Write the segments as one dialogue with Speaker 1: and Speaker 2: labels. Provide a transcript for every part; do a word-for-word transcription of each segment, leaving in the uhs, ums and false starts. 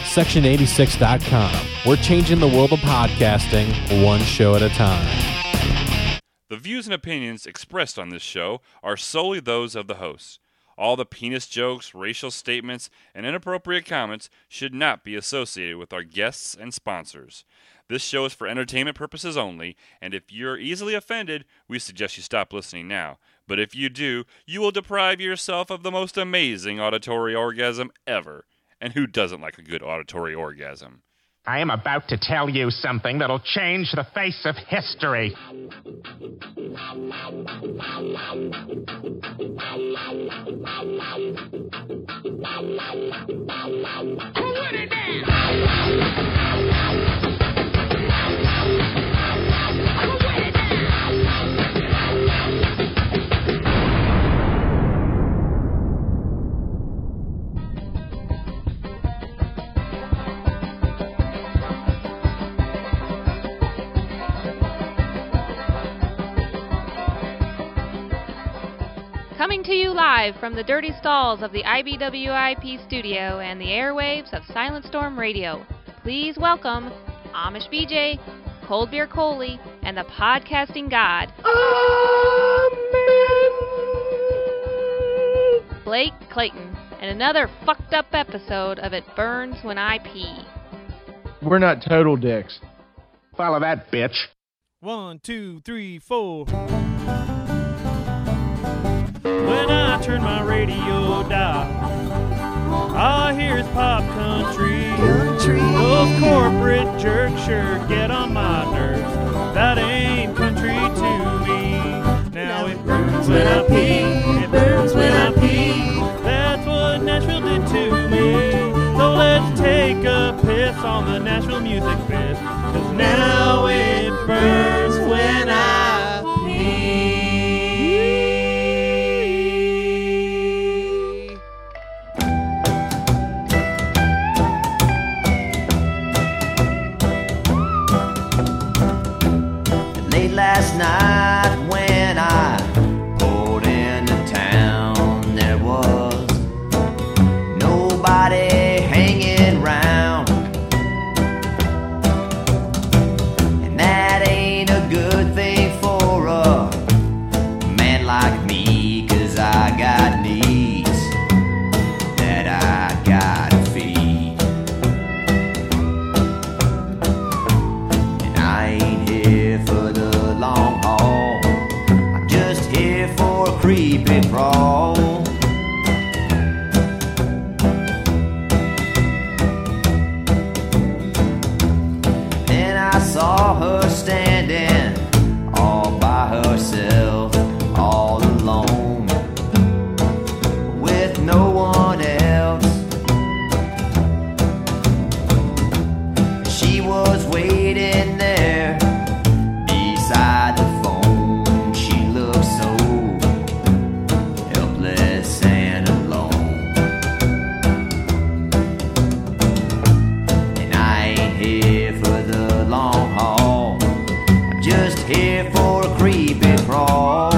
Speaker 1: section eighty-six dot com. We're changing the world of podcasting one show at a time.
Speaker 2: The views and opinions expressed on this show are solely those of the hosts. All the penis jokes, racial statements, and inappropriate comments should not be associated with our guests and sponsors. This show is for entertainment purposes only, and if you're easily offended, we suggest you stop listening now. But if you do, you will deprive yourself of the most amazing auditory orgasm ever. And who doesn't like a good auditory orgasm?
Speaker 3: I am about to tell you something that'll change the face of history. Put it down!
Speaker 4: Coming to you live from the dirty stalls of the I B W I P studio and the airwaves of Silent Storm Radio, please welcome Amish B J, Cold Beer Coley, and the podcasting god, Amen, Blake Clayton, and another fucked up episode of It Burns When I Pee.
Speaker 5: We're not total dicks.
Speaker 3: Follow that, bitch.
Speaker 6: One, two, three, four. When I turn my radio dial, all I hear is pop country. country. Those corporate jerks sure get on my nerves. That ain't country to me. Now it burns when I pee. It burns when I pee. That's what Nashville did to me. So let's take a piss on the Nashville music biz. Cause now it burns when I pee.
Speaker 7: Last night when I pulled into town, there was nobody hanging round, and that ain't a good thing for a man like me, 'cause I got needs that I gotta feed, and I ain't here for the long haul. I'm just here for a creepy crawl. Then I saw her standing all by herself, all alone, with no one else. She was waiting there beside the phone. She looked so helpless and alone. And I ain't here for the long haul. I'm just here for a creepy crawl.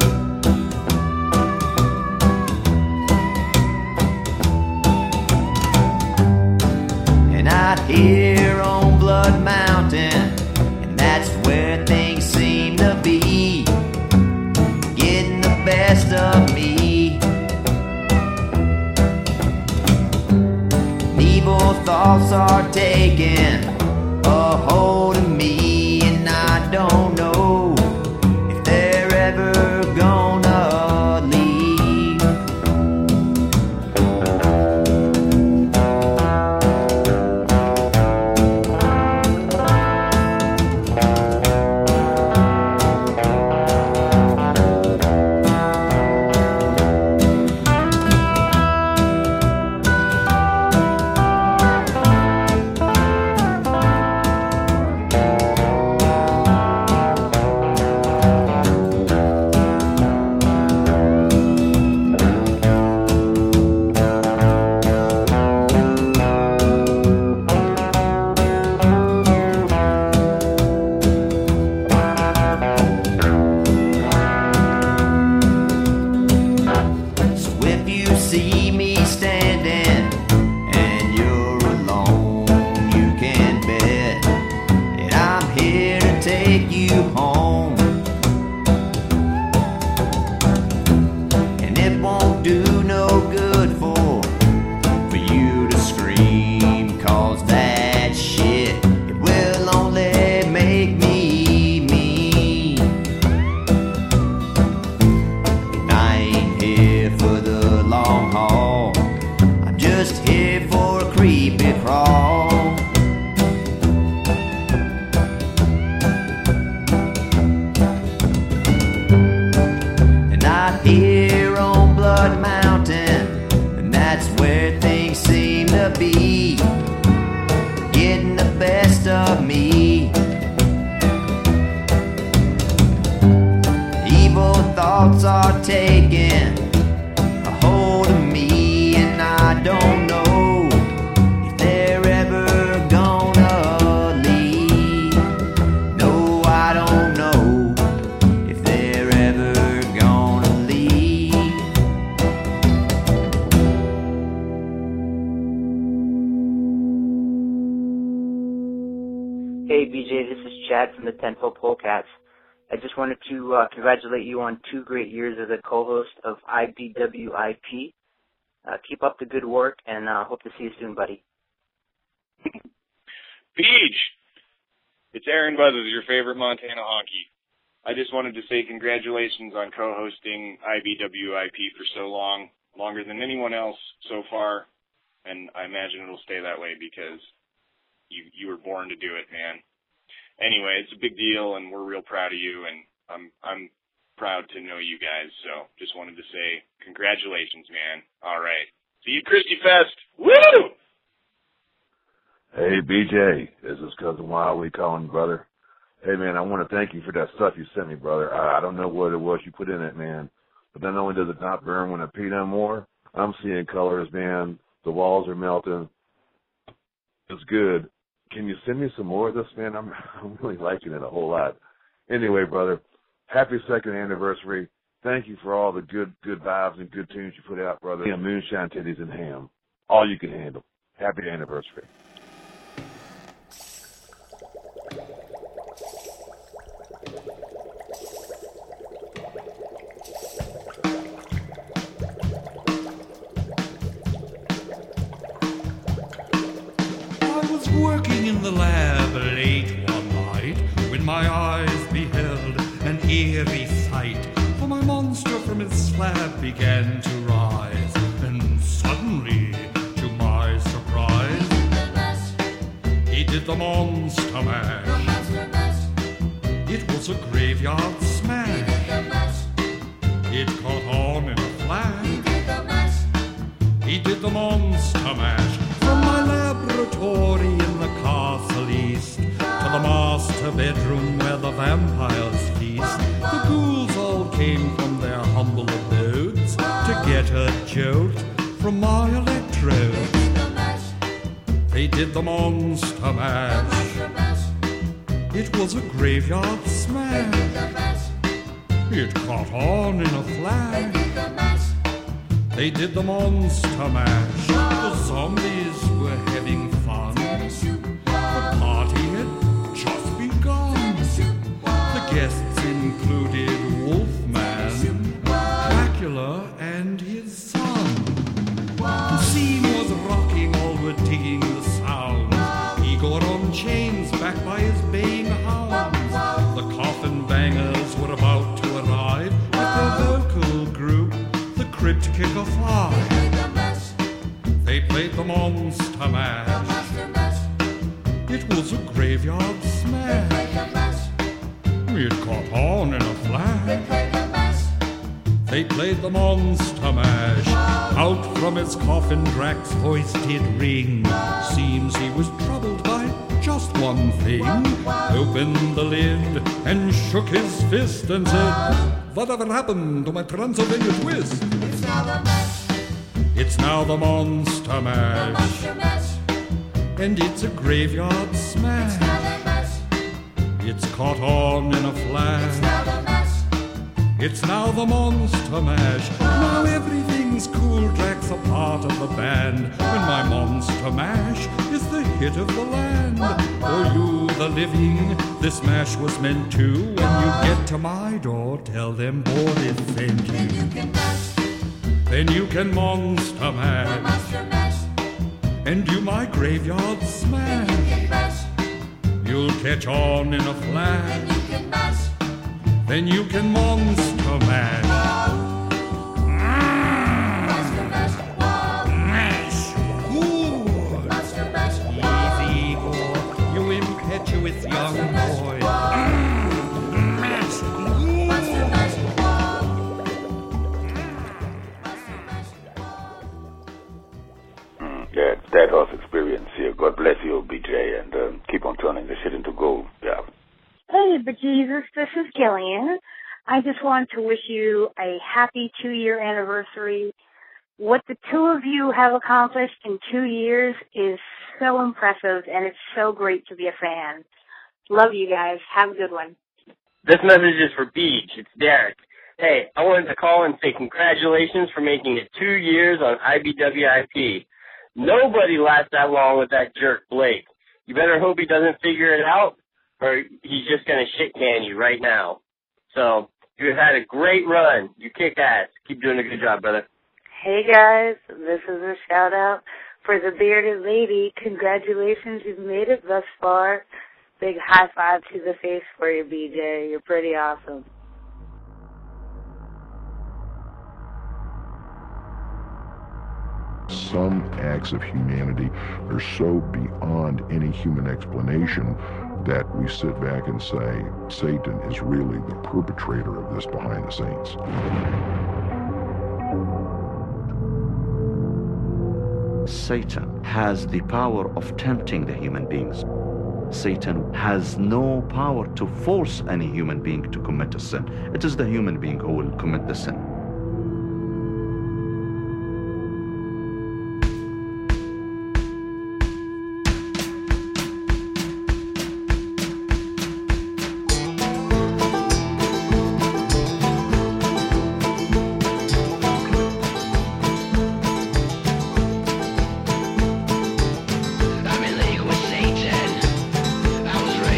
Speaker 7: And out here on Blood Mountain, that's where things seem to be, getting the best of me. Evil thoughts are taking a hold of me, and I don't know if they're ever gonna leave. ready for a creepy crawl. And out here on Blood Mountain, and that's where things seem to be, getting the best of me. Evil thoughts are taking a hold of me, and I don't know if they're ever gonna leave. No, I don't know if they're ever gonna leave.
Speaker 8: Hey B J, this is Chad from the Tenfold Polecats. I just wanted to uh, congratulate you on two great years as a co-host of I B W I P. Uh, keep up the good work, and uh, hope to see you soon, buddy.
Speaker 9: Peach! It's Aaron Buzzes, your favorite Montana honky. I just wanted to say congratulations on co-hosting I B W I P for so long, longer than anyone else so far, and I imagine it'll stay that way because you you were born to do it, man. Anyway, it's a big deal, and we're real proud of you, and I'm I'm proud to know you guys, so just wanted to say congratulations, man. All right. See you Christy Fest. Woo!
Speaker 10: Hey, B J, this is Cousin Wiley calling, brother. Hey, man, I want to thank you for that stuff you sent me, brother. I, I don't know what it was you put in it, man, but not only does it not burn when I pee no more, I'm seeing colors, man. The walls are melting. It's good. Can you send me some more of this, man? I'm I'm really liking it a whole lot. Anyway, brother, happy second anniversary. Thank you for all the good good vibes and good tunes you put out, brother. And moonshine, titties, and ham. All you can handle. Happy anniversary.
Speaker 11: Working in the lab late one night, when my eyes beheld an eerie sight, for my monster from his slab began to rise, and suddenly, to my surprise, he did the monster mash. It was a graveyard smash. It caught on in a flash. He did the monster mash. From my laboratory in the castle east to the master bedroom where the vampires feast, the ghouls all came from their humble abodes to get a jolt from my electrodes. They did the monster mash. It was a graveyard smash. It caught on in a flash. They did the monster mash. The zombies were having fun. The party had just begun. The guests included Wolfman, Dracula, and his son. The scene was rocking, all were digging the sound. Igor on chains, backed by his baying hounds. The coffin bangers were about to arrive with their vocal group, the Crypt Kicker Five. They played the monster mash. It was a graveyard smash. It caught on in a flash. They played the monster mash. Out from his coffin Drac's voice did ring. Seems he was troubled by just one thing. Opened the lid and shook his fist and said, "Whatever happened to my Transylvania twist?" It's now the mash. It's now the monster mash. Monster mash. And it's a graveyard smash. It's now the mash. It's caught on in a flash. It's now the mash. It's now the monster mash. Now everything's cool. Drac's a part of the band. And my monster mash is the hit of the land. For you, the living, this mash was meant to. When you get to my door, tell them Boris sent you. Then you can mash. Then you can monster mash. Monster mash. And do my graveyard smash. Then you can mash. You'll catch on in a flash. Then you can mash. Then you can monster mash. Monster mash. Mash. Ooh.
Speaker 12: experience here. God bless you, B J, and um, keep on turning the shit into gold. Yeah.
Speaker 13: Hey, bejesus, this is Gillian. I just want to wish you a happy two-year anniversary. What the two of you have accomplished in two years is so impressive, and it's so great to be a fan. Love you guys. Have a good one.
Speaker 14: This message is for Beach. It's Derek. Hey, I wanted to call and say congratulations for making it two years on I B W I P. Nobody lasts that long with that jerk Blake. You better hope he doesn't figure it out, or he's just going to shit can you right now. So, you've had a great run. You kick ass. Keep doing a good job, brother.
Speaker 15: Hey guys, this is a shout out for the bearded lady. Congratulations, you've made it thus far. Big high five to the face for you, B J. You're pretty awesome.
Speaker 16: Some acts of humanity are so beyond any human explanation that we sit back and say, Satan is really the perpetrator of this behind the scenes.
Speaker 17: Satan has the power of tempting the human beings. Satan has no power to force any human being to commit a sin. It is the human being who will commit the sin.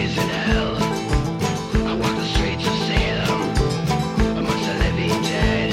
Speaker 18: Dead.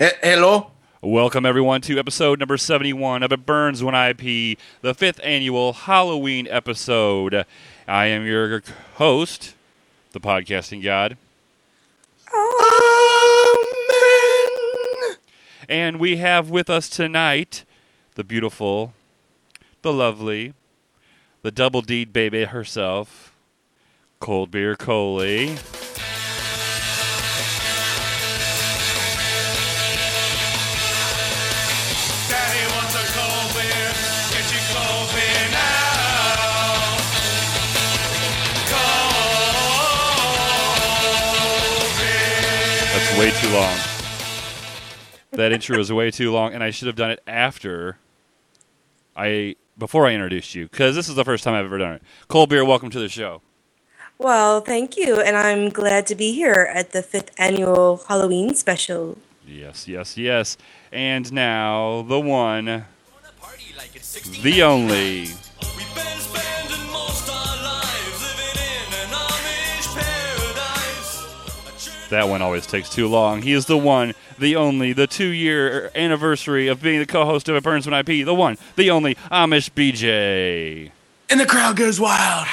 Speaker 18: Hello.
Speaker 2: Welcome, everyone, to episode number seventy-one of It Burns When I Pee, the fifth annual Halloween episode. I am your host, the podcasting god. Amen. And we have with us tonight the beautiful, the lovely, the double deed baby herself, Cold Beer Coley. Way too long. That intro is way too long, and I should have done it after I, before I introduced you, because this is the first time I've ever done it. Cold Beer, welcome to the show.
Speaker 19: Well, thank you, and I'm glad to be here at the fifth annual Halloween special.
Speaker 2: Yes, yes, yes. And now, the one, the only, that one always takes too long. He is the one, the only, the two-year anniversary of being the co-host of It Burns When I Pee, the one, the only, Amish B J.
Speaker 18: And the crowd goes wild.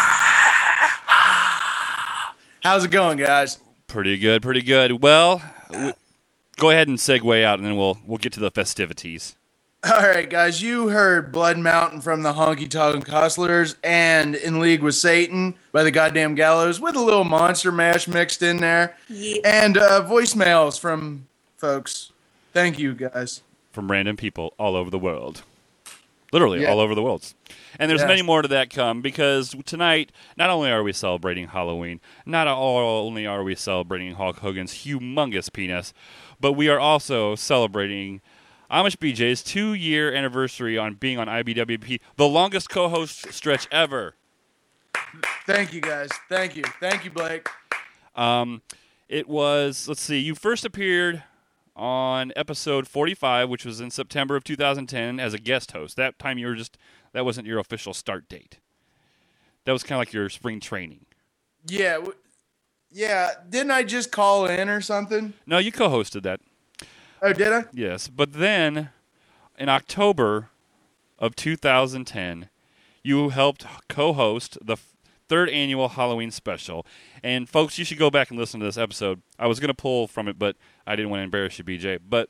Speaker 18: How's it going, guys?
Speaker 2: Pretty good, pretty good. Well, w- go ahead and segue out, and then we'll we'll get to the festivities.
Speaker 18: All right, guys, you heard Blood Mountain from the Honky Tonk Hustlers and In League with Satan by the Goddamn Gallows with a little Monster Mash mixed in there.
Speaker 19: Yeah.
Speaker 18: And uh, voicemails from folks. Thank you, guys.
Speaker 2: From random people all over the world. Literally,
Speaker 18: Yeah.
Speaker 2: all over the world. And there's
Speaker 18: Yes.
Speaker 2: many more to that come, because tonight, not only are we celebrating Halloween, not only are we celebrating Hulk Hogan's humongous penis, but we are also celebrating Amish B J's two-year anniversary on being on I B W P, the longest co-host stretch ever.
Speaker 18: Thank you, guys. Thank you. Thank you, Blake.
Speaker 2: Um, it was, let's see, you first appeared on episode forty-five, which was in September of two thousand ten, as a guest host. That time you were just, that wasn't your official start date. That was kind of like your spring training.
Speaker 18: Yeah. w- Yeah. Didn't I just call in or something?
Speaker 2: No, you co-hosted that.
Speaker 18: Oh, did I?
Speaker 2: Yes, but then in October of two thousand ten, you helped co-host the f- third annual Halloween special. And folks, you should go back and listen to this episode. I was going to pull from it, but I didn't want to embarrass you, B J. But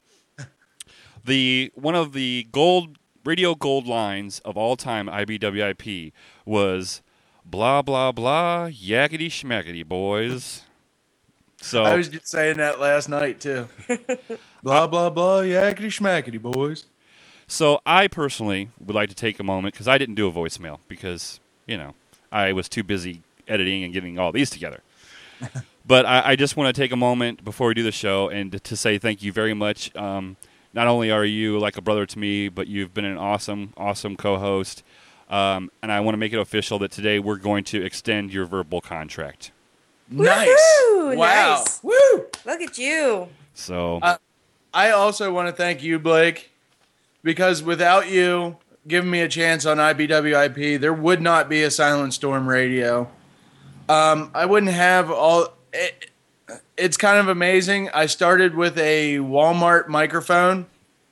Speaker 2: the one of the gold radio gold lines of all time I B W I P was blah blah blah yakety schmackety boys. So
Speaker 18: I was just saying that last night, too. Blah, blah, blah, yakety schmackety, boys.
Speaker 2: So I personally would like to take a moment, because I didn't do a voicemail, because, you know, I was too busy editing and getting all these together. But I, I just want to take a moment before we do the show and to, to say thank you very much. Um, not only are you like a brother to me, but you've been an awesome, awesome co-host. Um, and I want to make it official that today we're going to extend your verbal contract.
Speaker 18: Nice.
Speaker 19: Woo-hoo,
Speaker 18: Wow.
Speaker 19: Nice.
Speaker 18: Woo.
Speaker 19: Look at you.
Speaker 2: So
Speaker 18: Uh, I also want to thank you, Blake, because without you giving me a chance on I B W I P, there would not be a Silent Storm radio. Um, I wouldn't have all. It, it's kind of amazing. I started with a Walmart microphone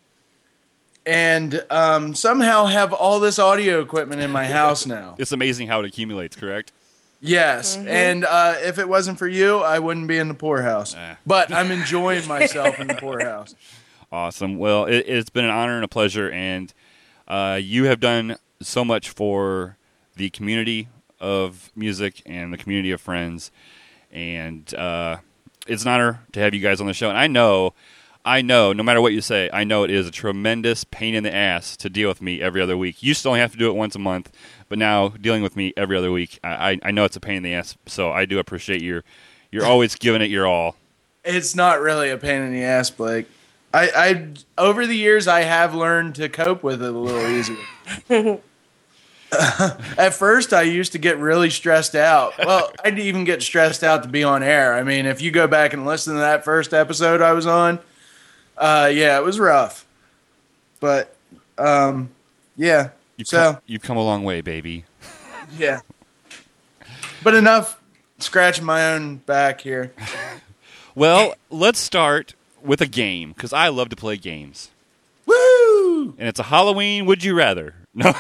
Speaker 18: and um, somehow have all this audio equipment in my house now.
Speaker 2: it's amazing how it accumulates, correct?
Speaker 18: Yes,
Speaker 19: Mhm.
Speaker 18: and uh, if it wasn't for you, I wouldn't be in the poorhouse.
Speaker 2: Eh.
Speaker 18: But I'm enjoying myself in the poorhouse.
Speaker 2: Awesome. Well, it, it's been an honor and a pleasure, and uh, you have done so much for the community of music and the community of friends, and uh, it's an honor to have you guys on the show. And I know, I know, no matter what you say, I know it is a tremendous pain in the ass to deal with me every other week. You used to only have to do it once a month, but now dealing with me every other week, I, I know it's a pain in the ass. So I do appreciate your, you're always giving it your all.
Speaker 18: It's not really a pain in the ass, Blake. I, I over the years I have learned to cope with it a little easier. At first, I used to get really stressed out. Well, I'd even get stressed out to be on air. I mean, if you go back and listen to that first episode I was on, uh, yeah, it was rough. But um, yeah,
Speaker 2: You've
Speaker 18: so
Speaker 2: come, you've come a long way, baby.
Speaker 18: yeah. But enough scratching my own back here.
Speaker 2: Well, let's start with a game because I love to play games.
Speaker 18: Woo!
Speaker 2: And it's a Halloween Would You Rather. No.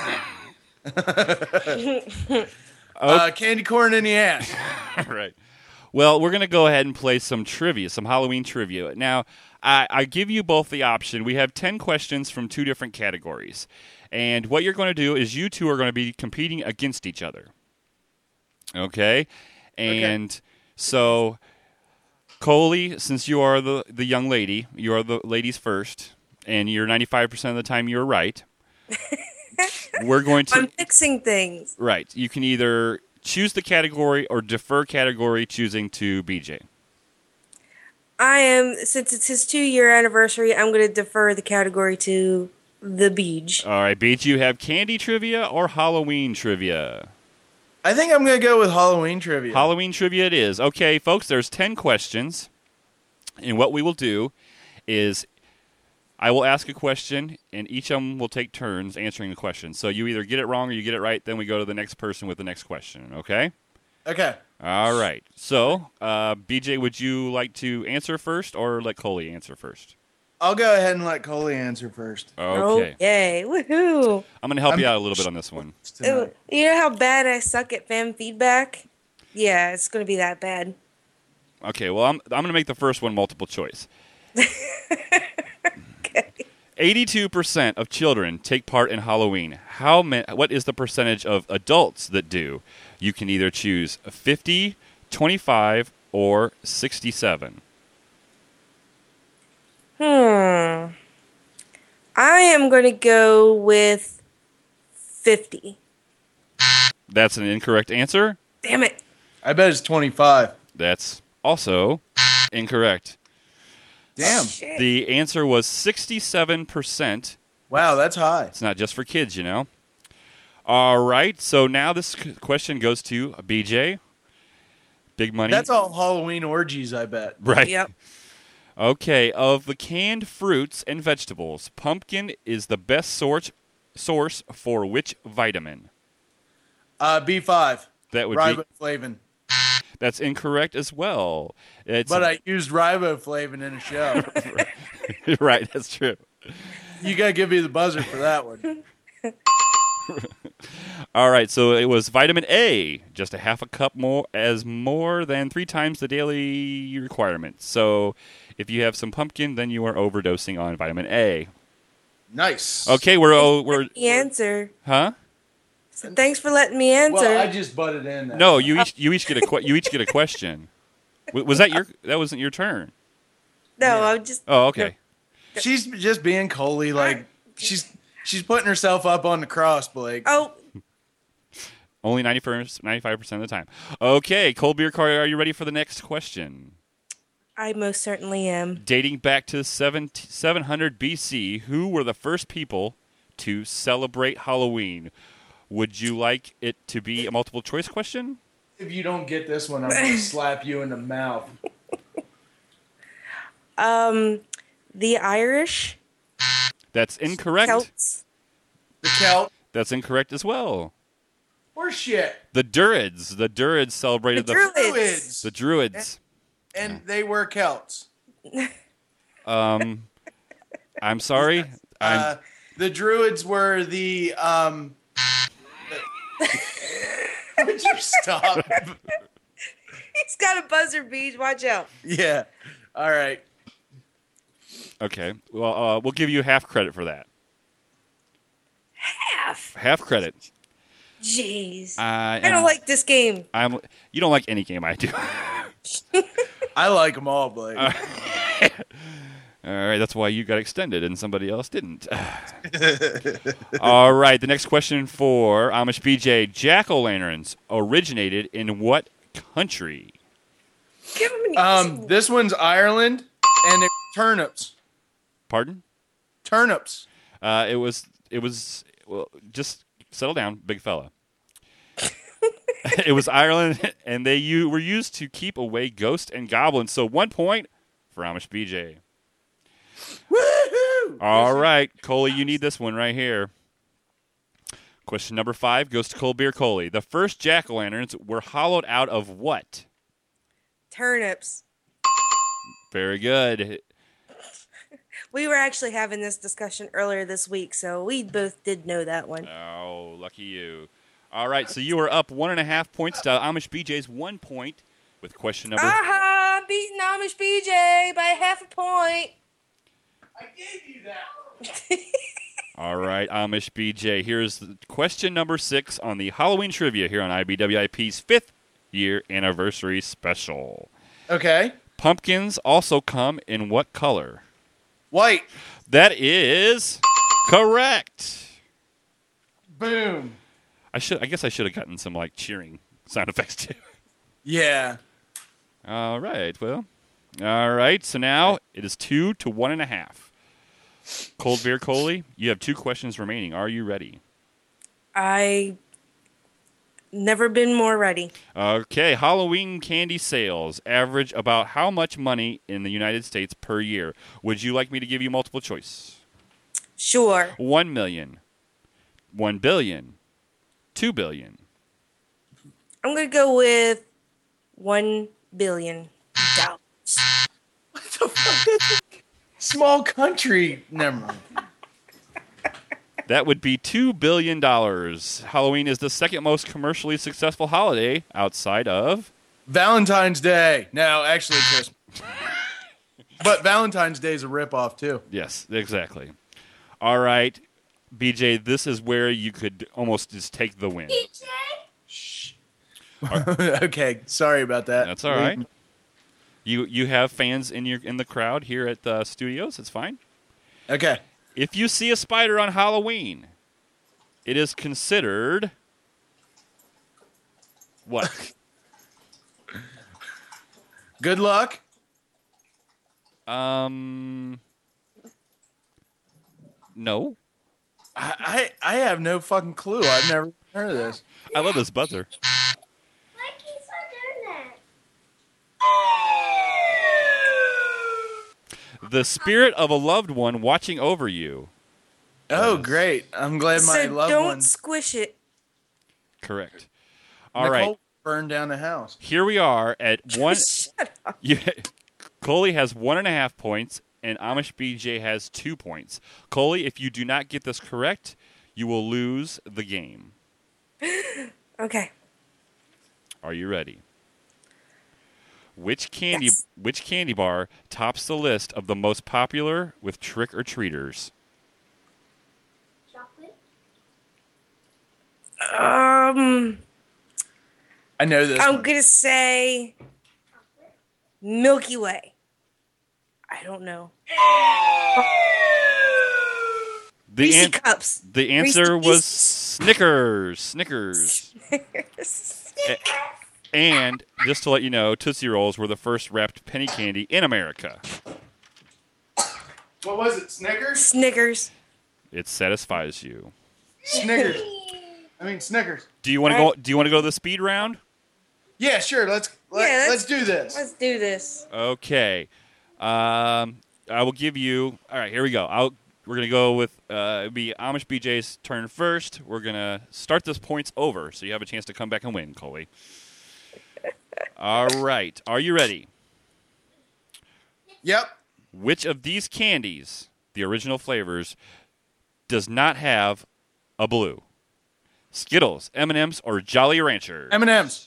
Speaker 18: uh, candy corn in the ass.
Speaker 2: Right. Well, we're going to go ahead and play some trivia, some Halloween trivia. Now, I, I give you both the option. We have ten questions from two different categories. And what you're going to do is you two are going to be competing against each other. Okay? And okay. so, Coley, since you are the, the young lady, you are the ladies first, and you're ninety-five percent of the time you're right. We're going to...
Speaker 19: I'm fixing things.
Speaker 2: Right. You can either choose the category or defer category, choosing to B J.
Speaker 19: I am, since it's his two-year anniversary, I'm going to defer the category to the Beach.
Speaker 2: All right, Beach, you have candy trivia or Halloween trivia?
Speaker 18: I think I'm going to go with Halloween trivia.
Speaker 2: Halloween trivia it is. Okay, folks, there's ten questions. And what we will do is I will ask a question, and each of them will take turns answering the question. So you either get it wrong or you get it right, then we go to the next person with the next question, okay?
Speaker 18: Okay.
Speaker 2: All right. So, uh, B J, would you like to answer first or let Coley answer first?
Speaker 18: I'll go ahead and let Coley answer first.
Speaker 2: Okay.
Speaker 19: Yay, woohoo.
Speaker 2: I'm going to help I'm, you out a little bit on this one.
Speaker 19: Ooh, you know how bad I suck at fan feedback? Yeah, it's going to be that bad.
Speaker 2: Okay, well, I'm, I'm going to make the first one multiple choice. Okay. eighty-two percent of children take part in Halloween. How ma- What is the percentage of adults that do? You can either choose fifty, twenty-five, or sixty-seven.
Speaker 19: Hmm. I am going to go with fifty.
Speaker 2: That's an incorrect answer.
Speaker 19: Damn it.
Speaker 18: I bet it's twenty-five.
Speaker 2: That's also incorrect.
Speaker 18: Damn.
Speaker 19: Oh,
Speaker 2: the answer was sixty-seven percent.
Speaker 18: Wow, that's high.
Speaker 2: It's not just for kids, you know. All right, so now this question goes to B J. Big money.
Speaker 18: That's all Halloween orgies, I bet.
Speaker 2: Right.
Speaker 19: Yep.
Speaker 2: Okay, of the canned fruits and vegetables, pumpkin is the best source source for which vitamin?
Speaker 18: Uh, B five.
Speaker 2: That would
Speaker 18: riboflavin.
Speaker 2: Be. That's incorrect as well. It's
Speaker 18: but I used riboflavin in a show.
Speaker 2: Right, that's true.
Speaker 18: You got to give me the buzzer for that one.
Speaker 2: All right, so it was vitamin A, just a half a cup more, as more than three times the daily requirement. So if you have some pumpkin, then you are overdosing on vitamin A.
Speaker 18: Nice.
Speaker 2: Okay, we're oh, we're
Speaker 19: the answer.
Speaker 2: Huh?
Speaker 19: So thanks for letting me answer.
Speaker 18: Well, I just butted in. That
Speaker 2: no, you each you each get a que- you each get a question. Was that your? That wasn't your turn.
Speaker 19: No, yeah. I'm just.
Speaker 2: Oh, okay.
Speaker 18: She's just being Coley, like she's she's putting herself up on the cross, Blake.
Speaker 19: Oh.
Speaker 2: Only ninety-five percent of the time. Okay, Cold Beer Car, are you ready for the next question?
Speaker 19: I most certainly am.
Speaker 2: Dating back to seven hundred B C, who were the first people to celebrate Halloween? Would you like it to be a multiple choice question?
Speaker 18: If you don't get this one, I'm going to slap you in the mouth.
Speaker 19: Um, the Irish.
Speaker 2: That's incorrect.
Speaker 19: Celts.
Speaker 18: The Celt.
Speaker 2: That's incorrect as well.
Speaker 18: Or shit.
Speaker 2: The Druids. The Druids celebrated
Speaker 19: the,
Speaker 2: the
Speaker 19: Druids.
Speaker 2: The Druids.
Speaker 18: And, and they were Celts.
Speaker 2: Um, I'm sorry. I'm...
Speaker 18: Uh, the Druids were the um. Would you stop?
Speaker 19: He's got a buzzer, Beach. Watch out.
Speaker 18: Yeah. All right.
Speaker 2: Okay. Well, uh, we'll give you half credit for that.
Speaker 19: Half.
Speaker 2: Half credit.
Speaker 19: Jeez.
Speaker 2: Uh,
Speaker 19: I don't like this game.
Speaker 2: I'm. You don't like any game I do.
Speaker 18: I like them all, Blake.
Speaker 2: Uh, all right. That's why you got extended and somebody else didn't. All right. The next question for Amish B J: jack-o'-lanterns originated in what country?
Speaker 19: Give him an
Speaker 18: um, this one's Ireland, and it's turnips.
Speaker 2: Pardon?
Speaker 18: Turnips.
Speaker 2: Uh, it was. It was. Well, just settle down, big fella. It was Ireland, and they u- were used to keep away ghosts and goblins. So one point for Amish B J.
Speaker 18: Woohoo!
Speaker 2: All right, Coley, you need this one right here. Question number five goes to Cold Beer Coley. The first jack-o'-lanterns were hollowed out of what?
Speaker 19: Turnips.
Speaker 2: Very good.
Speaker 19: We were actually having this discussion earlier this week, so we both did know that one.
Speaker 2: Oh, lucky you. All right, so you are up one and a half points to Amish B J's one point with question number...
Speaker 19: Aha! I'm beating Amish B J by half a point.
Speaker 18: I gave you that.
Speaker 2: All right, Amish B J. Here's the question number six on the Halloween trivia here on I B W I P's fifth year anniversary special.
Speaker 18: Okay.
Speaker 2: Pumpkins also come in what color?
Speaker 18: White.
Speaker 2: That is correct.
Speaker 18: Boom.
Speaker 2: I should. I guess I should have gotten some like cheering sound effects too.
Speaker 18: Yeah.
Speaker 2: All right. Well. All right. So now it is two to one and a half. Cold Beer Coley, you have two questions remaining. Are you ready?
Speaker 19: I never been more ready.
Speaker 2: Okay. Halloween candy sales average about how much money in the United States per year? Would you like me to give you multiple choice?
Speaker 19: Sure.
Speaker 2: One million. One billion. Two billion.
Speaker 19: I'm going to go with one billion dollars.
Speaker 18: What the fuck is small country? Never mind.
Speaker 2: That would be two billion dollars. Halloween is the second most commercially successful holiday outside of...
Speaker 18: Valentine's Day. No, actually Christmas. But Valentine's Day is a ripoff, too.
Speaker 2: Yes, exactly. All right, B J, this is where you could almost just take the win.
Speaker 19: B J?
Speaker 18: Shh. Okay, sorry about that.
Speaker 2: That's all right. You you have fans in your in the crowd here at the studios. It's fine.
Speaker 18: Okay.
Speaker 2: If you see a spider on Halloween, it is considered what?
Speaker 18: Good luck.
Speaker 2: Um. No.
Speaker 18: I, I I have no fucking clue. I've never heard of this.
Speaker 2: I love this buzzer.
Speaker 19: Why keep on doing that?
Speaker 2: The spirit of a loved one watching over you.
Speaker 18: Oh, great. I'm glad my
Speaker 19: so
Speaker 18: loved
Speaker 19: don't
Speaker 18: one...
Speaker 19: squish it.
Speaker 2: Correct. All right.
Speaker 18: Nicole burned down the house.
Speaker 2: Here we are at one.
Speaker 19: Shut up.
Speaker 2: You, Coley has one and a half points, and Amish B J has two points. Coley, if you do not get this correct, you will lose the game.
Speaker 19: Okay.
Speaker 2: Are you ready? Which candy
Speaker 19: Yes.
Speaker 2: which candy bar tops the list of the most popular with trick-or-treaters?
Speaker 19: Chocolate? Um,
Speaker 18: I know this.
Speaker 19: I'm
Speaker 18: one.
Speaker 19: going to say Milky Way. I don't know.
Speaker 2: The
Speaker 19: Reese's
Speaker 2: an-
Speaker 19: Cups.
Speaker 2: The answer
Speaker 19: Reese's
Speaker 2: was
Speaker 19: Pieces.
Speaker 2: Snickers. Snickers. A- And just to let you know, Tootsie Rolls were the first wrapped penny candy in America.
Speaker 18: What was it? Snickers?
Speaker 19: Snickers.
Speaker 2: It satisfies you.
Speaker 18: Snickers. I mean Snickers.
Speaker 2: Do you want to go? Do you want to go to the speed round?
Speaker 18: Yeah, sure. Let's let,
Speaker 19: Yeah,
Speaker 18: let's, do this.
Speaker 19: Let's do this.
Speaker 2: Okay. Um, I will give you. All right, here we go. I'll. We're gonna go with. Uh, it'll be Amish B J's turn first. We're gonna start this points over, so you have a chance to come back and win, Coley. All right. Are you ready?
Speaker 18: Yep.
Speaker 2: Which of these candies, the original flavors, does not have a blue? Skittles, M and M's, or Jolly Rancher?
Speaker 18: M and M's.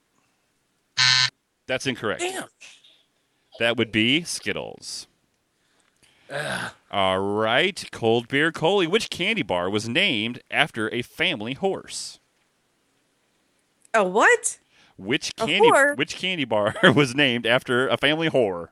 Speaker 2: That's incorrect.
Speaker 18: Damn.
Speaker 2: That would be Skittles.
Speaker 18: Ugh.
Speaker 2: All right. Cold Beer Coley. Which candy bar was named after a family horse?
Speaker 19: A what?
Speaker 2: Which
Speaker 19: A
Speaker 2: candy
Speaker 19: whore?
Speaker 2: Which candy bar was named after a family whore?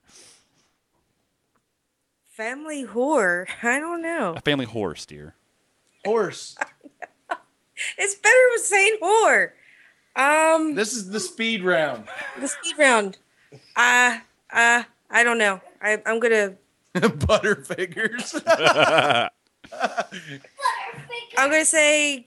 Speaker 19: Family whore. I don't know.
Speaker 2: A family horse, dear.
Speaker 18: Horse.
Speaker 19: It's better with saying whore. Um,
Speaker 18: This is the speed round.
Speaker 19: the speed round. Uh, uh, I don't know. I, I'm gonna.
Speaker 18: Butterfingers.
Speaker 19: I'm gonna say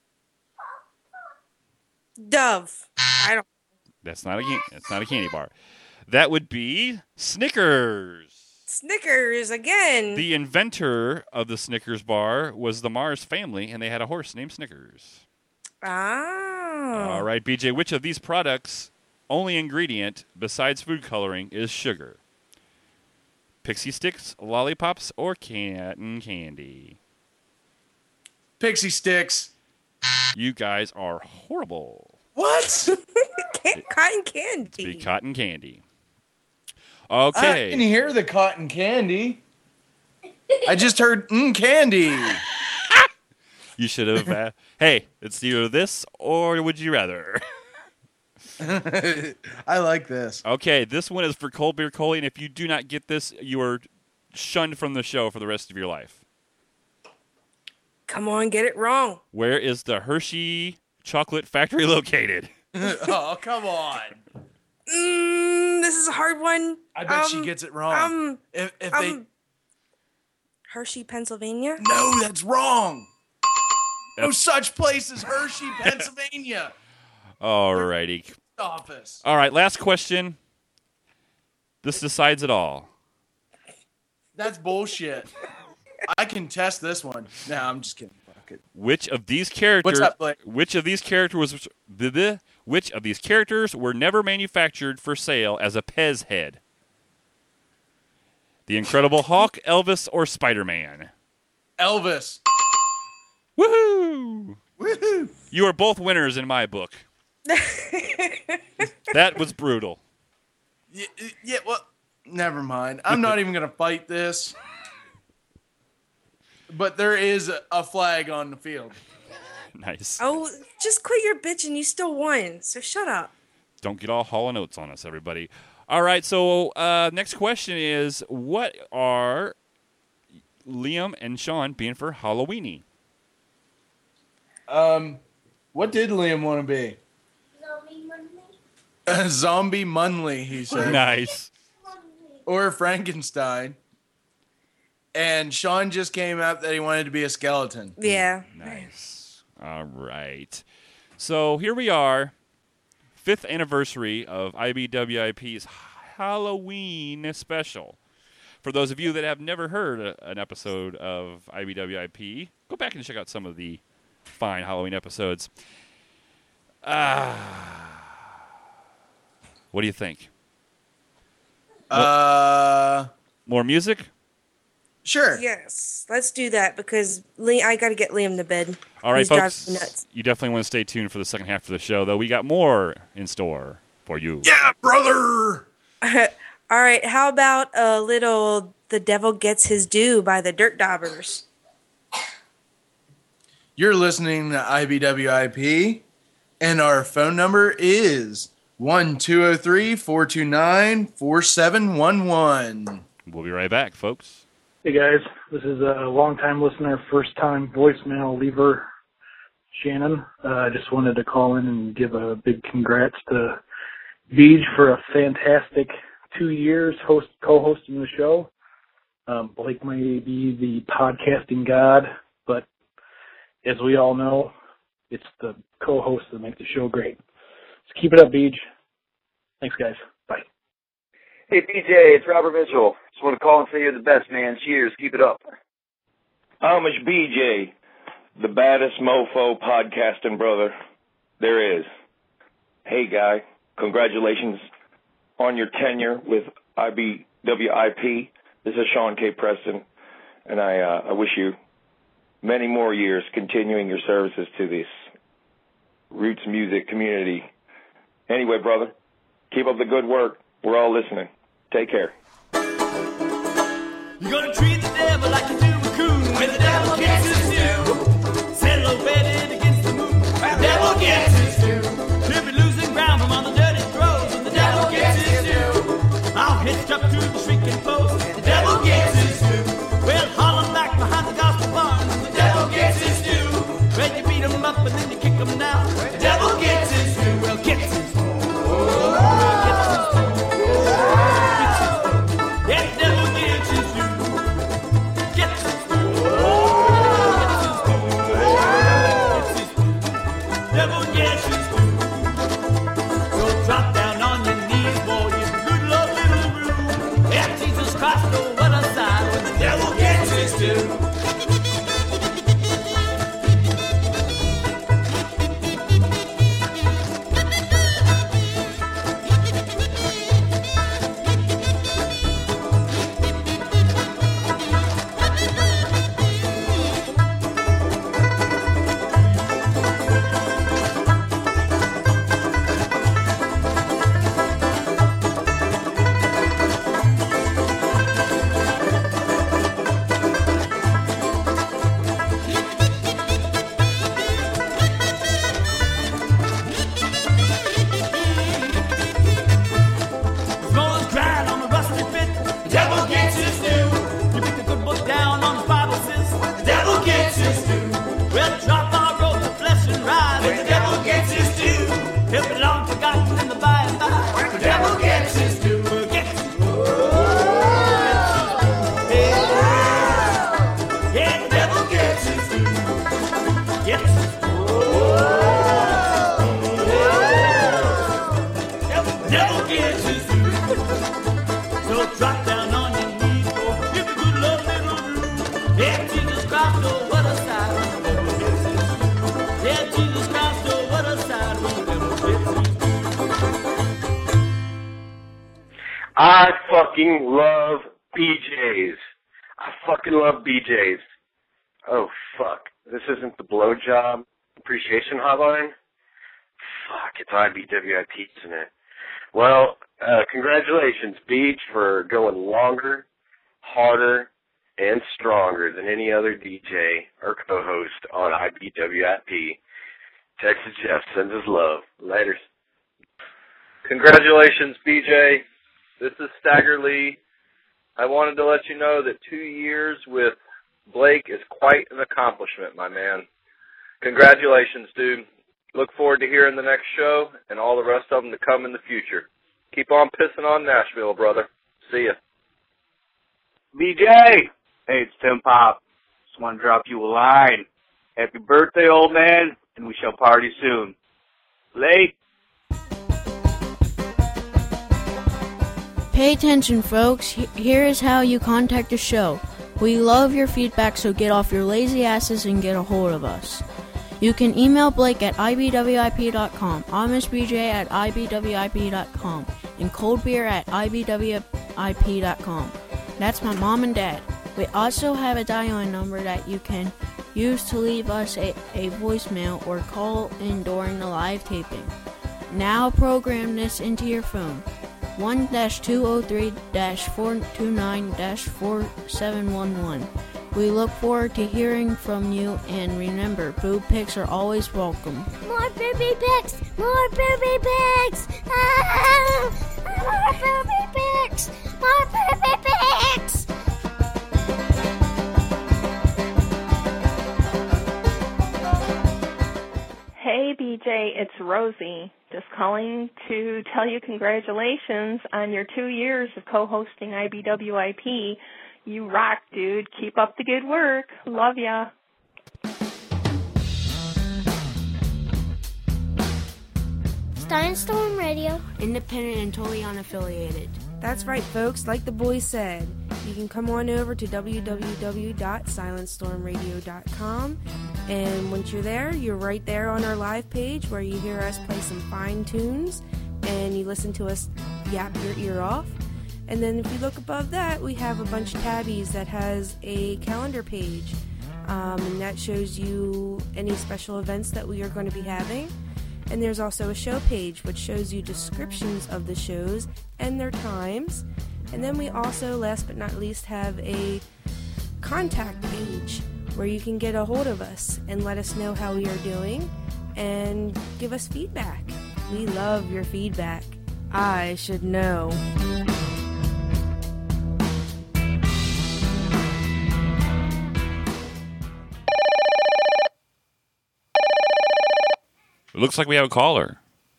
Speaker 19: Dove. I don't.
Speaker 2: That's not a can- that's not a candy bar. That would be Snickers.
Speaker 19: Snickers again.
Speaker 2: The inventor of the Snickers bar was the Mars family, and they had a horse named Snickers.
Speaker 19: Ah.
Speaker 2: All right, B J, which of these products' only ingredient besides food coloring is sugar? Pixie Sticks, lollipops, or cotton candy?
Speaker 18: Pixie Sticks.
Speaker 2: You guys are horrible.
Speaker 18: What?
Speaker 19: Cotton candy.
Speaker 2: Be cotton candy.
Speaker 18: I
Speaker 2: Okay.
Speaker 18: can hear the cotton candy. I just heard mm, candy.
Speaker 2: You should have. Uh, hey, it's either this or would you rather?
Speaker 18: I like this.
Speaker 2: Okay, this one is for Cold Beer Coley, and if you do not get this, you are shunned from the show for the rest of your life.
Speaker 19: Come on, get it wrong.
Speaker 2: Where is the Hershey Chocolate Factory located?
Speaker 18: Oh, come on.
Speaker 19: Mm, this is a hard one.
Speaker 18: I bet
Speaker 19: um,
Speaker 18: she gets it wrong.
Speaker 19: Um,
Speaker 18: if if
Speaker 19: um,
Speaker 18: they
Speaker 19: Hershey, Pennsylvania?
Speaker 18: No, that's wrong. No such place as Hershey, Pennsylvania.
Speaker 2: Alrighty.
Speaker 18: Office.
Speaker 2: All right, last question. This decides it all.
Speaker 18: That's bullshit. I can test this one. No, I'm just kidding. Fuck it.
Speaker 2: Which of these characters?
Speaker 18: What's up, Blake?
Speaker 2: Which of these characters? Was, bleh, bleh, which of these characters were never manufactured for sale as a Pez head? The Incredible Hulk, Elvis, or Spider-Man?
Speaker 18: Elvis.
Speaker 2: Woohoo!
Speaker 18: Woohoo!
Speaker 2: You are both winners in my book. That was brutal.
Speaker 18: Yeah, yeah, well, never mind. I'm not even going to fight this. But there is a, a flag on the field.
Speaker 2: Nice.
Speaker 19: Oh, just quit your bitching. You still won, so shut up.
Speaker 2: Don't get all Hall and Oates on us, everybody. All right, so uh, next question is, what are Liam and Sean being for Halloweeny?
Speaker 18: Um, what did Liam want to be? A zombie Munley, he said.
Speaker 2: Nice.
Speaker 18: Or Frankenstein. And Sean just came out that he wanted to be a skeleton.
Speaker 19: Yeah.
Speaker 2: Nice. All right. So here we are, fifth anniversary of I B W I P's Halloween special. For those of you that have never heard a, an episode of I B W I P, go back and check out some of the fine Halloween episodes. Ah. What do you think?
Speaker 18: Uh,
Speaker 2: More music?
Speaker 18: Sure.
Speaker 19: Yes, let's do that because Lee, I got to get Liam to bed.
Speaker 2: All right,
Speaker 19: He's driving
Speaker 2: folks.
Speaker 19: me nuts.
Speaker 2: You definitely want to stay tuned for the second half of the show, though. We got more in store for you.
Speaker 18: Yeah, brother.
Speaker 19: All right, how about a little "The Devil Gets His Due" by the Dirt Daubers?
Speaker 18: You're listening to I B W I P, and our phone number is one two zero three, four two nine, four seven one one.
Speaker 2: We'll be right back, folks.
Speaker 20: Hey guys, this is a long-time listener, first-time voicemail leaver, Shannon. Uh, I just wanted to call in and give a big congrats to Beej for a fantastic two years host co-hosting the show. Um, Blake may be the podcasting god, but as we all know, it's the co-hosts that make the show great. So keep it up, Beej. Thanks, guys. Bye.
Speaker 21: Hey, B J, it's Robert Mitchell. Just want to call and say you're the best, man. Cheers. Keep it up.
Speaker 22: Amish B J, the baddest mofo podcasting brother there is. Hey, guy, congratulations on your tenure with I B W I P. This is Sean K. Preston, and I, uh, I wish you many more years continuing your services to this roots music community. Anyway, brother, keep up the good work. We're all listening. Take care.
Speaker 23: You're gonna treat the devil like you do a coon. When the devil gets his due, silhouetted against the moon. The devil gets his due. He'll be losing ground from all the dirty throws. When the devil gets his due, I'll hitch up to the shrieking post. The devil gets his due. Well, holler back behind the gospel barn. The devil gets his due. Well, you beat him up and then you kick him down. The devil gets his due. Well, gets his due. Well, gets his due. That devil gets his due. Gets his due.
Speaker 14: I fucking love B Js. I fucking love B Js. Oh, fuck. This isn't the blowjob appreciation hotline? Fuck, it's I B W I P, isn't it? Well, uh, congratulations, Beach, for going longer, harder, and stronger than any other D J or co-host on I B W I P. Texas Jeff sends his love. Laters.
Speaker 1: Congratulations, B J. This is Stagger Lee. I wanted to let you know that two years with Blake is quite an accomplishment, my man. Congratulations, dude. Look forward to hearing the next show and all the rest of them to come in the future. Keep on pissing on Nashville, brother. See ya.
Speaker 4: B J! Hey, it's Tim Pop. Just want to drop you a line. Happy birthday, old man, and we shall party soon. Late.
Speaker 5: Pay attention, folks. Here is how you contact the show. We love your feedback, so get off your lazy asses and get a hold of us. You can email Blake at I B W I P dot com, Amish B J at I B W I P dot com, and Coldbeer at I B W I P dot com. That's my mom and dad. We also have a dial-in number that you can use to leave us a, a voicemail or call in during the live taping. Now program this into your phone. one two oh three four two nine four seven one one. We look forward to hearing from you, and remember, boob pics are always welcome.
Speaker 24: More booby pics! More booby pics! Ah! More booby pics! More booby pics!
Speaker 25: Hey B J, it's Rosie. Just calling to tell you congratulations on your two years of co-hosting I B W I P. You rock, dude. Keep up the good work. Love ya.
Speaker 5: Steinstorm Radio, independent and totally unaffiliated.
Speaker 26: That's right, folks. Like the boys said, you can come on over to w w w dot silent storm radio dot com, and once you're there, you're right there on our live page where you hear us play some fine tunes, and you listen to us yap your ear off. And then if you look above that, we have a bunch of tabbies that has a calendar page, um, and that shows you any special events that we are going to be having. And there's also a show page, which shows you descriptions of the shows and their times. And then we also, last but not least, have a contact page where you can get a hold of us and let us know how we are doing and give us feedback. We love your feedback. I should know.
Speaker 2: It looks like we have a caller.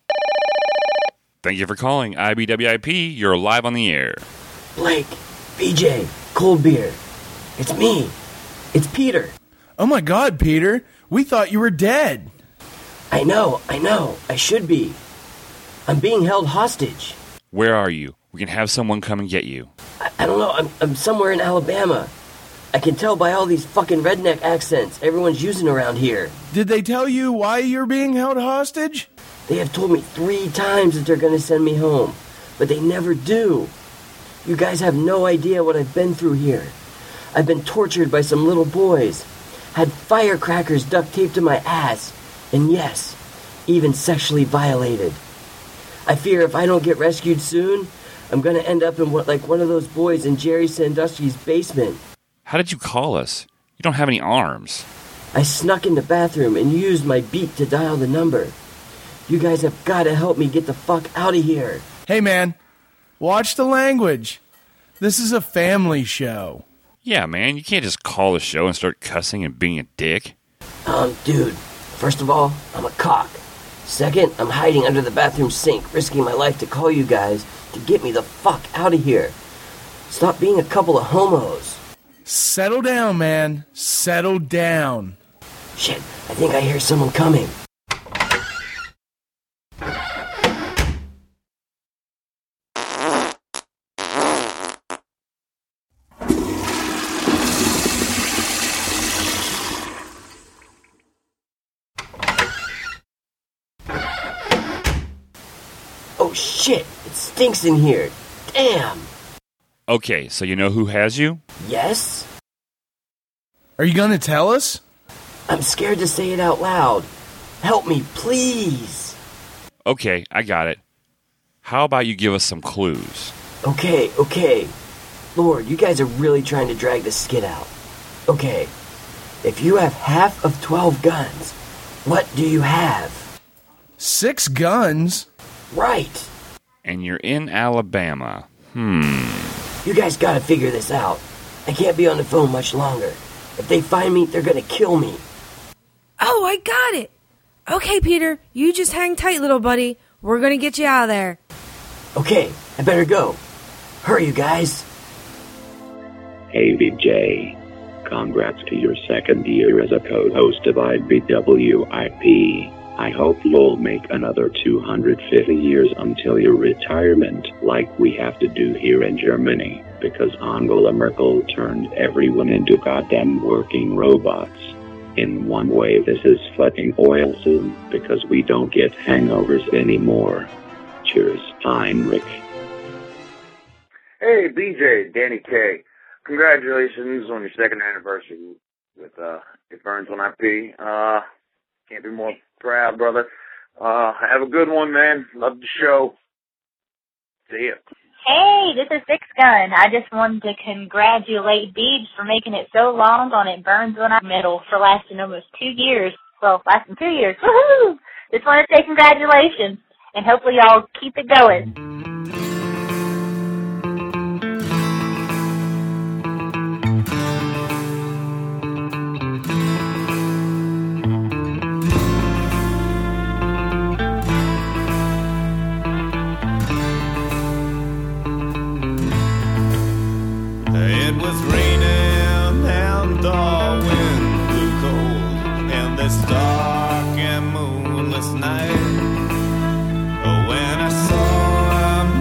Speaker 2: Thank you for calling I B W I P. You're live on the air.
Speaker 27: Blake, B J, Cold Beer. It's me. It's Peter.
Speaker 18: Oh my God, Peter. We thought you were dead.
Speaker 27: I know, I know. I should be. I'm being held hostage.
Speaker 2: Where are you? We can have someone come and get you.
Speaker 27: I, I don't know. I'm, I'm somewhere in Alabama. I can tell by all these fucking redneck accents everyone's using around here.
Speaker 18: Did they tell you why you're being held hostage?
Speaker 27: They have told me three times that they're going to send me home, but they never do. You guys have no idea what I've been through here. I've been tortured by some little boys, had firecrackers duct taped to my ass, and yes, even sexually violated. I fear if I don't get rescued soon, I'm going to end up in what, like one of those boys in Jerry Sandusky's basement.
Speaker 2: How did you call us? You don't have any arms.
Speaker 27: I snuck in the bathroom and used my beat to dial the number. You guys have got to help me get the fuck out of here.
Speaker 18: Hey, man. Watch the language. This is a family show.
Speaker 2: Yeah, man. You can't just call the show and start cussing and being a dick.
Speaker 27: Um, dude, first of all, I'm a cock. Second, I'm hiding under the bathroom sink, risking my life to call you guys to get me the fuck out of here. Stop being a couple of homos.
Speaker 18: Settle down, man. Settle down.
Speaker 27: Shit, I think I hear someone coming. Oh shit, it stinks in here. Damn!
Speaker 2: Okay, so you know who has you?
Speaker 27: Yes?
Speaker 18: Are you gonna tell us?
Speaker 27: I'm scared to say it out loud. Help me, please.
Speaker 2: Okay, I got it. How about you give us some clues?
Speaker 27: Okay, okay. Lord, you guys are really trying to drag this skit out. Okay, if you have half of twelve guns, what do you have?
Speaker 18: Six guns?
Speaker 27: Right.
Speaker 2: And you're in Alabama. Hmm.
Speaker 27: You guys gotta figure this out. I can't be on the phone much longer. If they find me, they're gonna kill me.
Speaker 19: Oh, I got it. Okay, Peter, you just hang tight, little buddy. We're gonna get you out of there.
Speaker 27: Okay, I better go. Hurry, you guys.
Speaker 3: Hey, B J. Congrats to your second year as a co-host of I B W I P. I hope you'll make another two hundred fifty years until your retirement, like we have to do here in Germany, because Angela Merkel turned everyone into goddamn working robots. In one way, this is fucking oil soon, because we don't get hangovers anymore. Cheers, Heinrich.
Speaker 21: Hey, B J, Danny K. Congratulations on your second anniversary with uh, It Burns on I P. Uh, can't be more proud, brother. Uh, have a good one, man. Love the show. See ya.
Speaker 6: Hey, this is Six Gun. I just wanted to congratulate Beebs for making it so long on It Burns When I Medal for lasting almost two years. Well, lasting two years. Woohoo! Just want to say congratulations, and hopefully y'all keep it going.
Speaker 23: It was raining and the wind blew cold in this dark and moonless night. Oh, when I saw a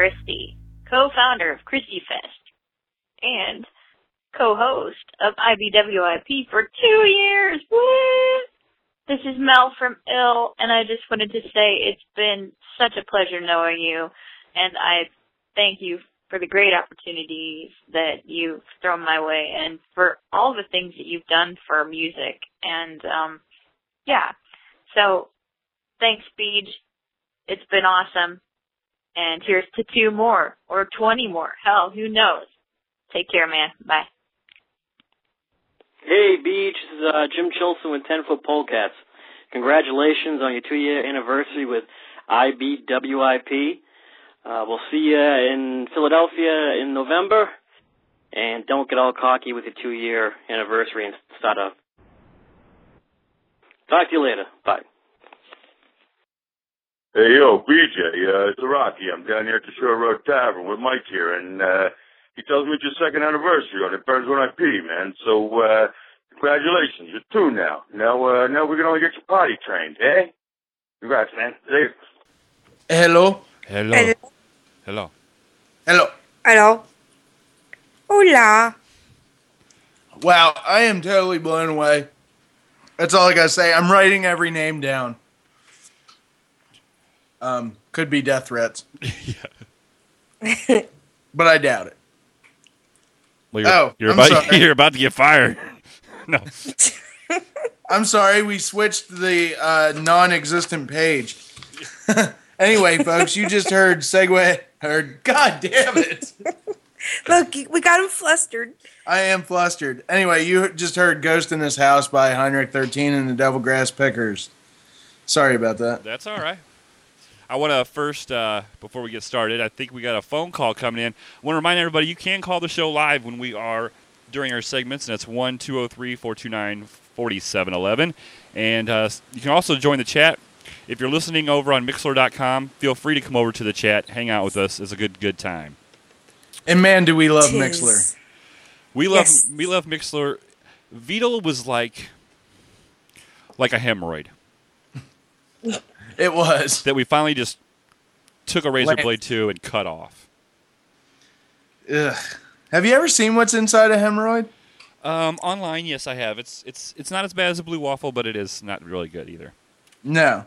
Speaker 6: Christie, co-founder of Christie Fest, and co-host of I B W I P for two years. Woo! This is Mel from Ill, and I just wanted to say it's been such a pleasure knowing you, and I thank you for the great opportunities that you've thrown my way and for all the things that you've done for music. And, um, yeah. So, thanks, Beej. It's been awesome. And here's to two more or twenty more. Hell, who knows? Take care, man. Bye.
Speaker 7: Hey, Beej. This is uh, Jim Chilson with ten foot Polecats. Congratulations on your two-year anniversary with I B W I P. Uh, we'll see you in Philadelphia in November. And don't get all cocky with your two-year anniversary and start up. Talk to you later. Bye.
Speaker 8: Hey, yo, B J, uh, it's Rocky. I'm down here at the Shore Road Tavern with Mike here, and uh, he tells me it's your second anniversary on It Burns When I Pee, man. So, uh, congratulations. You're two now. Now, uh, now we can only get you potty trained, eh? Congrats, man. See you.
Speaker 18: Hello.
Speaker 2: Hello. Hello.
Speaker 18: Hello.
Speaker 19: Hello. Hola.
Speaker 18: Wow, I am totally blown away. That's all I gotta say. I'm writing every name down. Um, could be death threats.
Speaker 2: Yeah.
Speaker 18: But I doubt it.
Speaker 2: Well, you're,
Speaker 18: oh,
Speaker 2: you're
Speaker 18: I'm
Speaker 2: about
Speaker 18: sorry.
Speaker 2: you're about to get fired. No.
Speaker 18: I'm sorry, we switched the uh, non-existent page. Anyway, folks, you just heard segue. Heard. God damn it!
Speaker 19: Look, we got him flustered.
Speaker 18: I am flustered. Anyway, you just heard "Ghost in This House" by Heinrich thirteen and the Devil Grass Pickers. Sorry about that.
Speaker 2: That's all right. I want to first, uh, before we get started, I think we got a phone call coming in. I want to remind everybody you can call the show live when we are during our segments, and that's one two zero three, four two nine, four seven one one. And uh, you can also join the chat. If you're listening over on Mixlr dot com, feel free to come over to the chat, hang out with us. It's a good, good time.
Speaker 18: And man, do we love
Speaker 19: Tis.
Speaker 18: Mixlr.
Speaker 2: We love
Speaker 19: Yes.
Speaker 2: we love Mixlr. Beetle was like like a hemorrhoid.
Speaker 18: It was.
Speaker 2: That we finally just took a razor
Speaker 18: Like-
Speaker 2: blade to and cut off.
Speaker 18: Ugh. Have you ever seen what's inside a hemorrhoid?
Speaker 2: Um, online, yes, I have. It's it's it's not as bad as a blue waffle, but it is not really good either.
Speaker 18: No.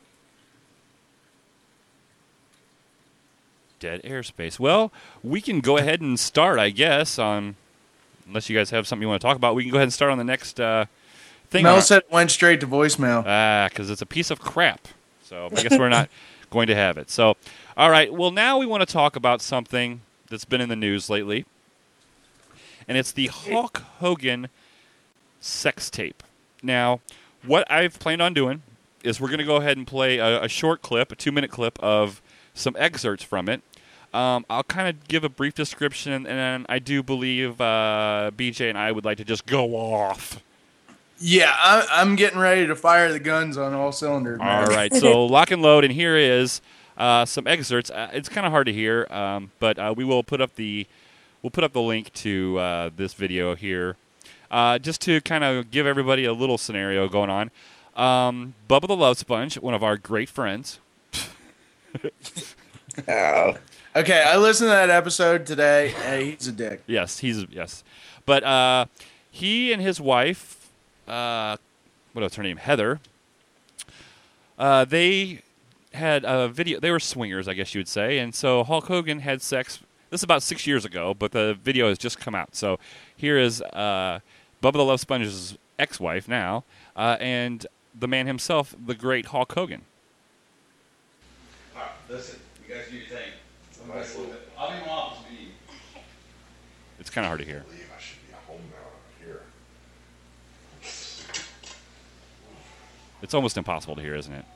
Speaker 2: Dead airspace. Well, we can go ahead and start, I guess. On unless you guys have something you want to talk about, we can go ahead and start on the next uh, thing.
Speaker 18: Mel
Speaker 2: on our-
Speaker 18: said it went straight to voicemail.
Speaker 2: Ah, because it's a piece of crap. So I guess we're not going to have it. So, all right. Well, now we want to talk about something that's been in the news lately, and it's the Hulk Hogan sex tape. Now, what I've planned on doing is we're going to go ahead and play a, a short clip, a two-minute clip of some excerpts from it. Um, I'll kind of give a brief description, and then I do believe uh, B J and I would like to just go off.
Speaker 18: Yeah, I, I'm getting ready to fire the guns on all cylinders. Man.
Speaker 2: All right, so lock and load, and here is uh, some excerpts. Uh, it's kind of hard to hear, um, but uh, we will put up the we'll put up the link to uh, this video here, uh, just to kind of give everybody a little scenario going on. Um, Bubba the Love Sponge, one of our great friends.
Speaker 18: Oh. Okay, I listened to that episode today, and he's a dick.
Speaker 2: Yes, he's yes, but uh, he and his wife, uh, what was her name, Heather. Uh, they had a video. They were swingers, I guess you would say, and so Hulk Hogan had sex. This is about six years ago, but the video has just come out. So here is uh, Bubba the Love Sponge's ex-wife now, uh, and the man himself, the great Hulk Hogan.
Speaker 9: All right, listen, you guys do your thing. Nice little bit. I'll be off speed.
Speaker 2: It's kind of hard to hear.
Speaker 9: I believe I should be home now here.
Speaker 2: It's almost impossible to hear, isn't it?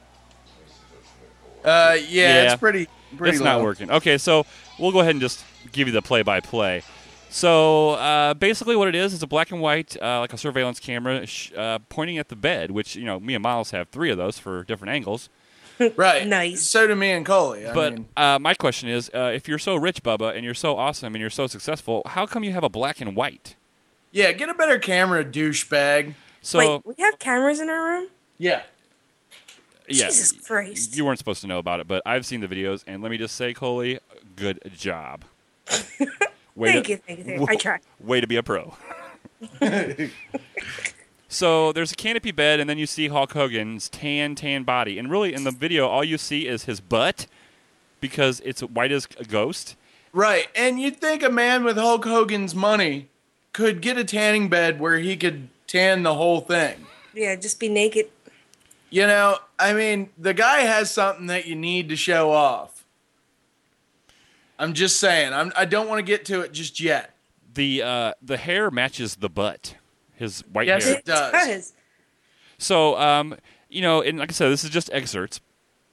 Speaker 18: Uh, yeah, it's pretty, pretty
Speaker 2: It's
Speaker 18: low.
Speaker 2: not working. Okay, so we'll go ahead and just give you the play-by-play. So uh, basically, what it is is a black and white, uh, like a surveillance camera, sh- uh, pointing at the bed. Which you know, me and Miles have three of those for different angles.
Speaker 18: Right.
Speaker 19: Nice.
Speaker 18: So do me and Coley. I
Speaker 2: but
Speaker 18: mean,
Speaker 2: uh, my question is, uh, if you're so rich, Bubba, and you're so awesome, and you're so successful, how come you have a black and white?
Speaker 18: yeah, get a better camera, douchebag.
Speaker 2: So
Speaker 19: Wait, we have cameras in our room?
Speaker 18: Yeah.
Speaker 2: Yeah,
Speaker 19: Jesus Christ.
Speaker 2: You weren't supposed to know about it, but I've seen the videos, and let me just say, Coley, good job. Way
Speaker 19: Thank
Speaker 2: to,
Speaker 19: you, thank you, thank you. I tried.
Speaker 2: Way to be a pro. So there's a canopy bed, and then you see Hulk Hogan's tan, tan body. And really, in the video, all you see is his butt because it's white as a ghost.
Speaker 18: Right, and you'd think a man with Hulk Hogan's money could get a tanning bed where he could tan the whole thing.
Speaker 19: Yeah, just be naked.
Speaker 18: You know, I mean, the guy has something that you need to show off. I'm just saying. I'm, I don't want to get to it just yet.
Speaker 2: The uh, the hair matches the butt. His white
Speaker 18: yes,
Speaker 2: hair.
Speaker 18: Yes, it does.
Speaker 19: does.
Speaker 2: So, um, you know, and like I said, this is just excerpts.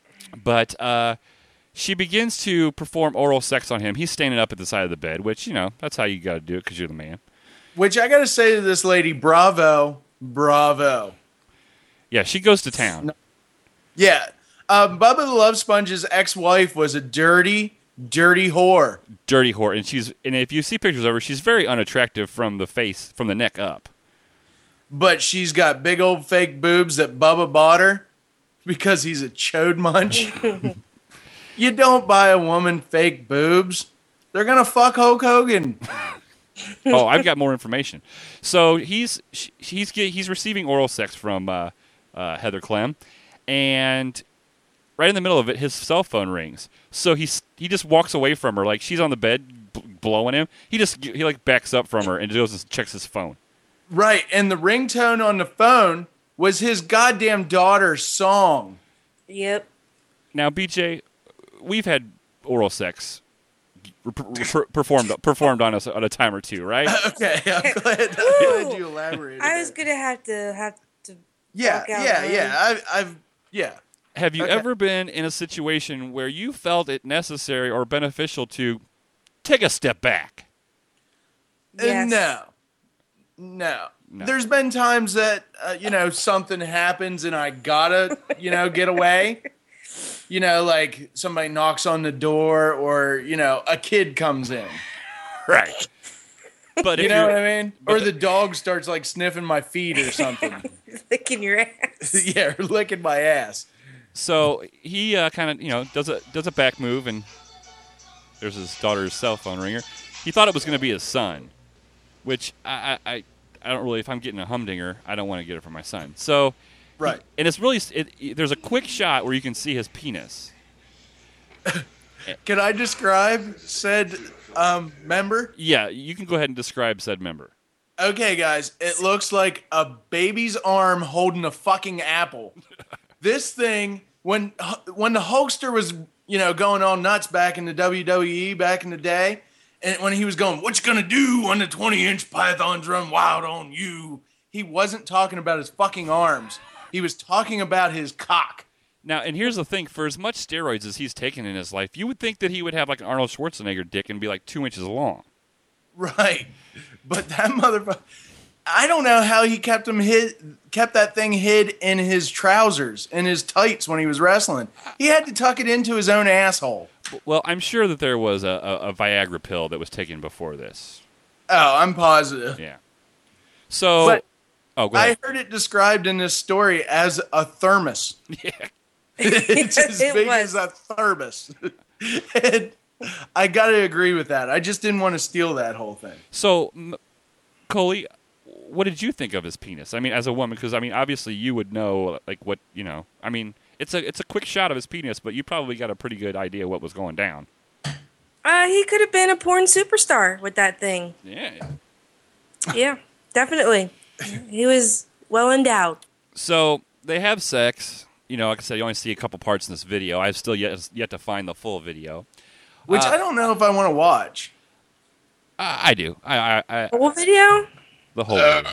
Speaker 2: But uh, she begins to perform oral sex on him. He's standing up at the side of the bed, which, you know, that's how you got to do it because you're the man.
Speaker 18: Which I got to say to this lady, bravo, bravo.
Speaker 2: Yeah, she goes to town.
Speaker 18: Yeah. Um, Bubba the Love Sponge's ex-wife was a dirty, dirty whore.
Speaker 2: Dirty whore. And she's and if you see pictures of her, she's very unattractive from the face, from the neck up.
Speaker 18: But she's got big old fake boobs that Bubba bought her because he's a chode munch. You don't buy a woman fake boobs. They're going to fuck Hulk Hogan.
Speaker 2: Oh, I've got more information. So he's he's he's receiving oral sex from uh, uh, Heather Clem, and right in the middle of it, his cell phone rings. So he's he just walks away from her, like she's on the bed b- blowing him. He just he like backs up from her and goes and checks his phone.
Speaker 18: Right, and the ringtone on the phone was his goddamn daughter's song.
Speaker 19: Yep.
Speaker 2: Now, B J, we've had oral sex per- per- performed performed on us on a time or two, right?
Speaker 18: Okay, I'm glad, I'm glad you elaborated.
Speaker 19: I was gonna have to have to.
Speaker 18: Yeah,
Speaker 19: walk out
Speaker 18: yeah,
Speaker 19: and
Speaker 18: yeah. I've, I've, yeah.
Speaker 2: Have you
Speaker 18: Okay.
Speaker 2: ever been in a situation where you felt it necessary or beneficial to take a step back?
Speaker 18: Uh, no. no,
Speaker 2: No.
Speaker 18: There's been times that uh, you know something happens and I gotta you know get away. You know, like somebody knocks on the door, or you know, a kid comes in.
Speaker 2: Right. But
Speaker 18: you
Speaker 2: if
Speaker 18: know
Speaker 2: you're-
Speaker 18: what I mean? Or the dog starts like sniffing my feet or something.
Speaker 19: Licking your ass.
Speaker 18: Yeah, or licking my ass.
Speaker 2: So he uh, kind of, you know, does a does a back move, and there's his daughter's cell phone ringer. He thought it was going to be his son, which I, I I don't really. If I'm getting a humdinger, I don't want to get it for my son. So,
Speaker 18: right.
Speaker 2: And it's really it, it, there's a quick shot where you can see his penis.
Speaker 18: Can I describe said um, member?
Speaker 2: Yeah, you can go ahead and describe said member.
Speaker 18: Okay, guys, it looks like a baby's arm holding a fucking apple. This thing, when when the Hulkster was, you know, going all nuts back in the W W E back in the day, and when he was going, "What you gonna do when the twenty-inch pythons run wild on you?" He wasn't talking about his fucking arms. He was talking about his cock.
Speaker 2: Now, and here's the thing: for as much steroids as he's taken in his life, you would think that he would have like an Arnold Schwarzenegger dick and be like two inches long.
Speaker 18: Right, but that motherfucker. I don't know how he kept him hid, kept that thing hid in his trousers, in his tights when he was wrestling. He had to tuck it into his own asshole.
Speaker 2: Well, I'm sure that there was a, a, a Viagra pill that was taken before this.
Speaker 18: Oh, I'm positive.
Speaker 2: Yeah. So,
Speaker 18: But
Speaker 2: oh, go
Speaker 18: I
Speaker 2: ahead.
Speaker 18: heard it described in this story as a thermos.
Speaker 2: Yeah.
Speaker 18: It's as
Speaker 19: It
Speaker 18: big
Speaker 19: was.
Speaker 18: as a thermos. And I got to agree with that. I just didn't want to steal that whole thing.
Speaker 2: So, M- Coley, what did you think of his penis? I mean, as a woman, because I mean, obviously you would know, like what you know. I mean, it's a it's a quick shot of his penis, but you probably got a pretty good idea what was going down.
Speaker 19: Uh, he could have been a porn superstar with that thing.
Speaker 2: Yeah.
Speaker 19: Yeah, definitely. He was well endowed.
Speaker 2: So they have sex. You know, like I said, you only see a couple parts in this video. I've still yet yet to find the full video,
Speaker 18: Which
Speaker 2: Uh,
Speaker 18: I don't know if I want to watch.
Speaker 2: I, I do. I, I, I
Speaker 19: Whole video?
Speaker 2: the whole video.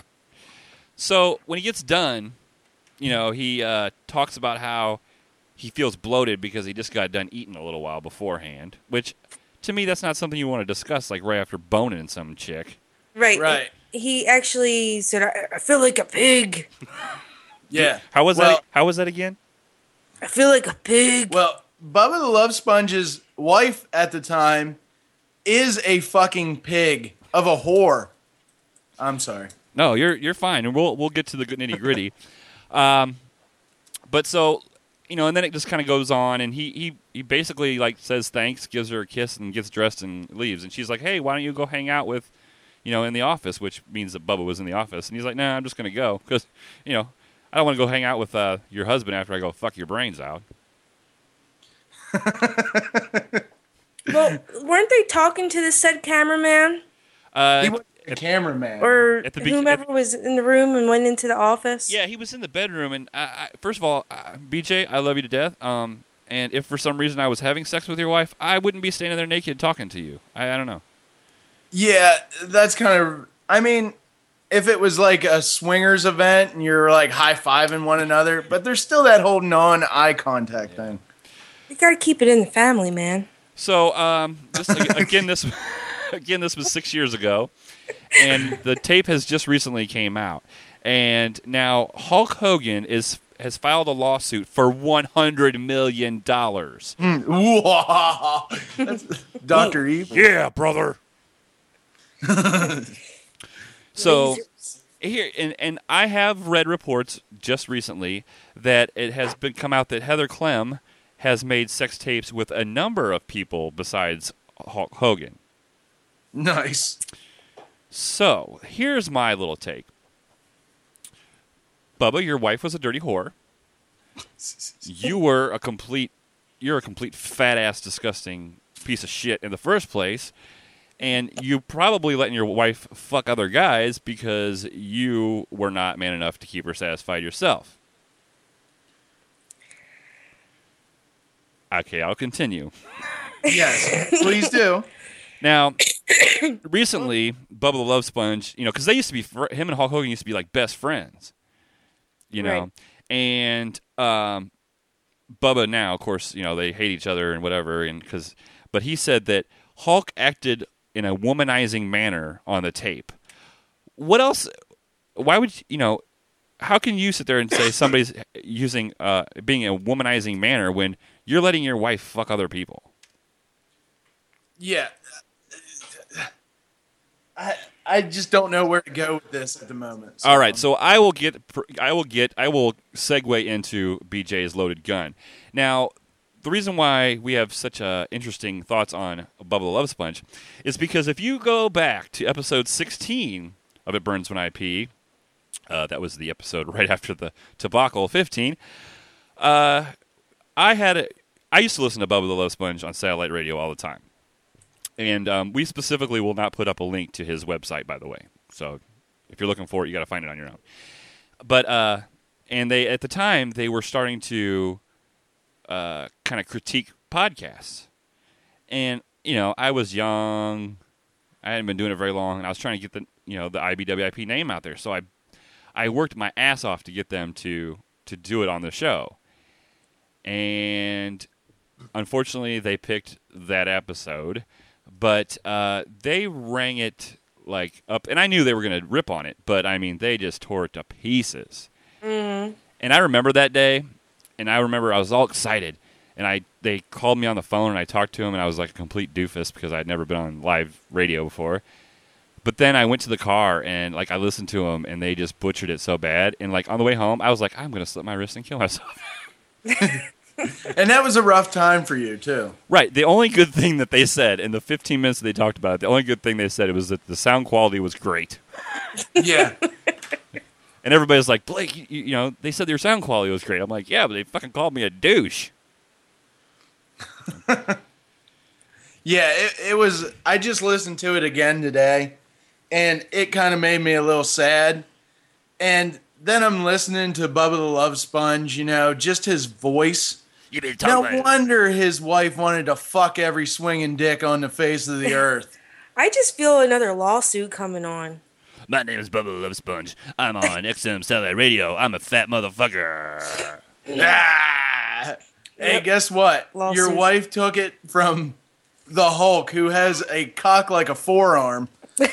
Speaker 2: So when he gets done, you know, he uh, talks about how he feels bloated because he just got done eating a little while beforehand. Which, to me, that's not something you want to discuss like right after boning some chick.
Speaker 19: Right.
Speaker 18: Right.
Speaker 19: He actually said, I, I feel like a pig.
Speaker 18: Yeah.
Speaker 2: How was
Speaker 18: Well-
Speaker 2: that? How was that again?
Speaker 19: I feel like a pig.
Speaker 18: Well, Bubba the Love Sponge's wife at the time is a fucking pig of a whore. I'm sorry.
Speaker 2: No, you're you're fine, and we'll we'll get to the nitty gritty. um, but so you know, and then it just kind of goes on, and he, he, he basically, like, says thanks, gives her a kiss, and gets dressed and leaves. And she's like, hey, why don't you go hang out with, you know, in the office, which means that Bubba was in the office. And he's like, nah, I'm just going to go, because, you know, I don't want to go hang out with uh, your husband after I go fuck your brains out.
Speaker 19: Well, weren't they talking to the said cameraman?
Speaker 2: Uh,
Speaker 18: he was the cameraman.
Speaker 19: Or
Speaker 2: At the be-
Speaker 19: whomever was in the room and went into the office?
Speaker 2: Yeah, he was in the bedroom, and I, I, first of all, uh, B J, I love you to death. Um, and if for some reason I was having sex with your wife, I wouldn't be standing there naked talking to you. I, I don't know.
Speaker 18: Yeah, that's kind of. I mean, if it was like a swingers event and you're like high fiving one another, but there's still that whole non eye contact yeah. thing.
Speaker 19: You gotta keep it in the family, man.
Speaker 2: So, um, this, again, this again this was six years ago, and the tape has just recently came out, and now Hulk Hogan is has filed a lawsuit for one hundred million dollars.
Speaker 18: Mm. Wow. That's Doctor Evil.
Speaker 2: Yeah, brother. So here, and, and I have read reports just recently that it has been come out that Heather Clem has made sex tapes with a number of people besides Hulk Hogan.
Speaker 18: Nice.
Speaker 2: So here's my little take. Bubba, your wife was a dirty whore. You were a complete, you're a complete fat ass, disgusting piece of shit in the first place. And you probably letting your wife fuck other guys because you were not man enough to keep her satisfied yourself. Okay, I'll continue.
Speaker 18: Yes, please do.
Speaker 2: Now, recently, Bubba the Love Sponge, you know, because they used to be, him and Hulk Hogan used to be like best friends, you know, right. and um, Bubba now, of course, you know, they hate each other and whatever, and because, but he said that Hulk acted in a womanizing manner on the tape. What else? Why would you know? How can you sit there and say somebody's using uh, being a womanizing manner when you're letting your wife fuck other people?
Speaker 18: Yeah, I I just don't know where to go with this at the moment.
Speaker 2: So. All right, so I will get I will get I will segue into B J's loaded gun. Now, the reason why we have such uh, interesting thoughts on Bubba the Love Sponge is because if you go back to episode sixteen of It Burns When I Pee, uh, that was the episode right after the debacle fifteen, uh, I had a, I used to listen to Bubba the Love Sponge on satellite radio all the time. And um, we specifically will not put up a link to his website, by the way. So if you're looking for it, you got to find it on your own. But, uh, and they, at the time, they were starting to Uh, kind of critique podcasts. And, you know, I was young. I hadn't been doing it very long, and I was trying to get the, you know, the I B W I P name out there. So I I worked my ass off to get them to to do it on the show. And unfortunately, they picked that episode, but uh, they rang it like up, and I knew they were going to rip on it, but I mean, they just tore it to pieces. Mm. And I remember that day. And I remember I was all excited, and I they called me on the phone, and I talked to him, and I was like a complete doofus because I'd never been on live radio before. But then I went to the car, and like I listened to them, and they just butchered it so bad. And like on the way home, I was like, I'm going to slit my wrist and kill myself.
Speaker 18: And that was a rough time for you, too.
Speaker 2: Right. The only good thing that they said in the fifteen minutes that they talked about it, the only good thing they said it was that the sound quality was great.
Speaker 18: Yeah.
Speaker 2: And everybody's like, Blake, you, you know, they said your sound quality was great. I'm like, yeah, but they fucking called me a douche.
Speaker 18: Yeah, it, it was. I just listened to it again today, and it kind of made me a little sad. And then I'm listening to Bubba the Love Sponge, you know, just his voice.
Speaker 2: You been
Speaker 18: no
Speaker 2: talking
Speaker 18: wonder his wife wanted to fuck every swinging dick on the face of the earth.
Speaker 19: I just feel another lawsuit coming on.
Speaker 2: My name is Bubba the Love Sponge. I'm on X M Satellite Radio. I'm a fat motherfucker.
Speaker 18: Ah! Hey, guess what?
Speaker 19: Lawsuit.
Speaker 18: Your wife took it from the Hulk, who has a cock like a forearm.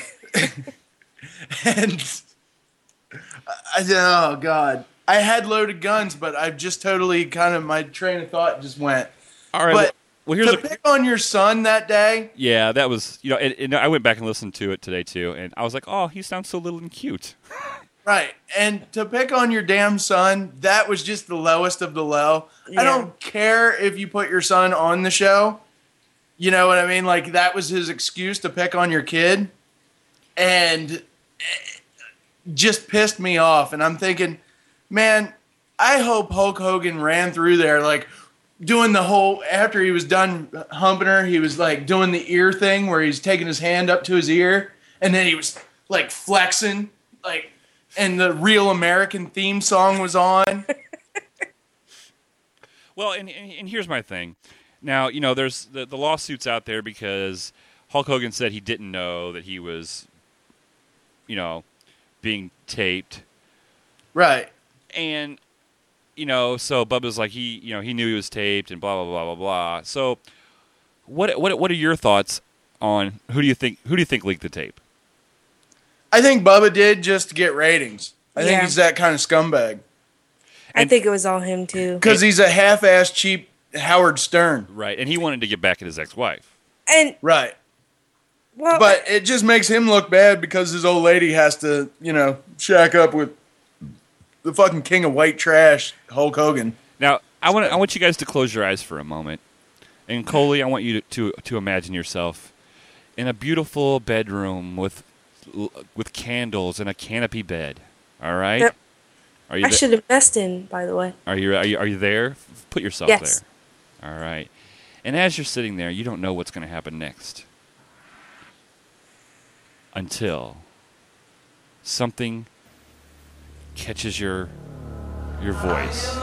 Speaker 18: And, I, oh, God. I had loaded guns, but I've just totally kind of, my train of thought just went.
Speaker 2: All right.
Speaker 18: But
Speaker 2: well, well here's
Speaker 18: to
Speaker 2: a...
Speaker 18: pick on your son that day.
Speaker 2: Yeah, that was, you know, and, and I went back and listened to it today, too, and I was like, oh, he sounds so little and cute.
Speaker 18: Right. And to pick on your damn son, that was just the lowest of the low.
Speaker 19: Yeah.
Speaker 18: I don't care if you put your son on the show. You know what I mean? Like, that was his excuse to pick on your kid. And it just pissed me off. And I'm thinking, man, I hope Hulk Hogan ran through there, like, doing the whole, after he was done humping her, he was, like, doing the ear thing where he's taking his hand up to his ear. And then he was, like, flexing, like, and the Real American theme song was on.
Speaker 2: Well, and, and and here's my thing. Now, you know, there's the, the lawsuits out there because Hulk Hogan said he didn't know that he was, you know, being taped.
Speaker 18: Right.
Speaker 2: And, you know, so Bubba's like, he, you know, he knew he was taped and blah, blah, blah, blah, blah. So what what what are your thoughts on who do you think who do you think leaked the tape?
Speaker 18: I think Bubba did just to get ratings. I think
Speaker 19: Yeah.
Speaker 18: he's that kind of scumbag.
Speaker 19: I think it was all him too.
Speaker 18: Because he's a half-ass cheap Howard Stern.
Speaker 2: Right, and he wanted to get back at his ex-wife.
Speaker 19: And
Speaker 18: Right.
Speaker 19: well,
Speaker 18: But it just makes him look bad because his old lady has to, you know, shack up with the fucking king of white trash, Hulk Hogan.
Speaker 2: Now, I want I want you guys to close your eyes for a moment. And Coley, I want you to, to to imagine yourself in a beautiful bedroom with with candles and a canopy bed. All right?
Speaker 19: Yep.
Speaker 2: Are you
Speaker 19: I
Speaker 2: the-
Speaker 19: should invest in, by the way.
Speaker 2: Are you, are you are you there? Put yourself
Speaker 19: Yes.
Speaker 2: there. All right. And as you're sitting there, you don't know what's going to happen next. Until something catches your your voice.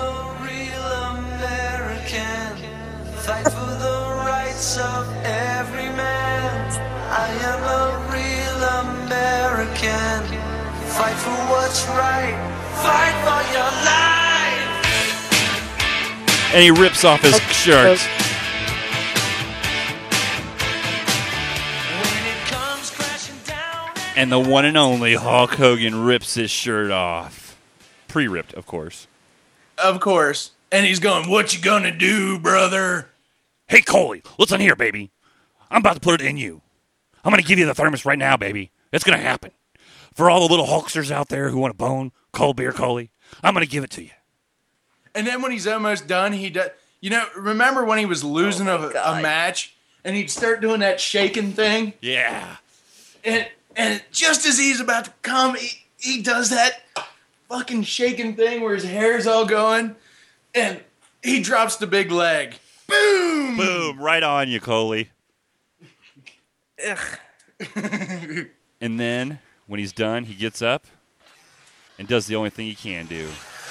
Speaker 23: Fight for the rights of every man. I am a real American. Fight for what's right. Fight for your life.
Speaker 2: And he rips off his shirt. And the one and only Hulk Hogan rips his shirt off. Pre-ripped, of course.
Speaker 18: Of course. And he's going, what you gonna do, brother?
Speaker 10: Hey, Coley, listen here, baby. I'm about to put it in you. I'm going to give you the thermos right now, baby. It's going to happen. For all the little Hulksters out there who want a bone, cold beer, Coley, I'm going to give it to you.
Speaker 18: And then when he's almost done, he does. You know, remember when he was losing a, a match and he'd start doing that shaking thing?
Speaker 2: Yeah.
Speaker 18: And and just as he's about to come, he, he does that fucking shaking thing where his hair's all going, and he drops the big leg. Boom!
Speaker 2: Boom! Right on you, Coley.
Speaker 19: Ugh.
Speaker 2: And then, when he's done, he gets up and does the only thing he can do.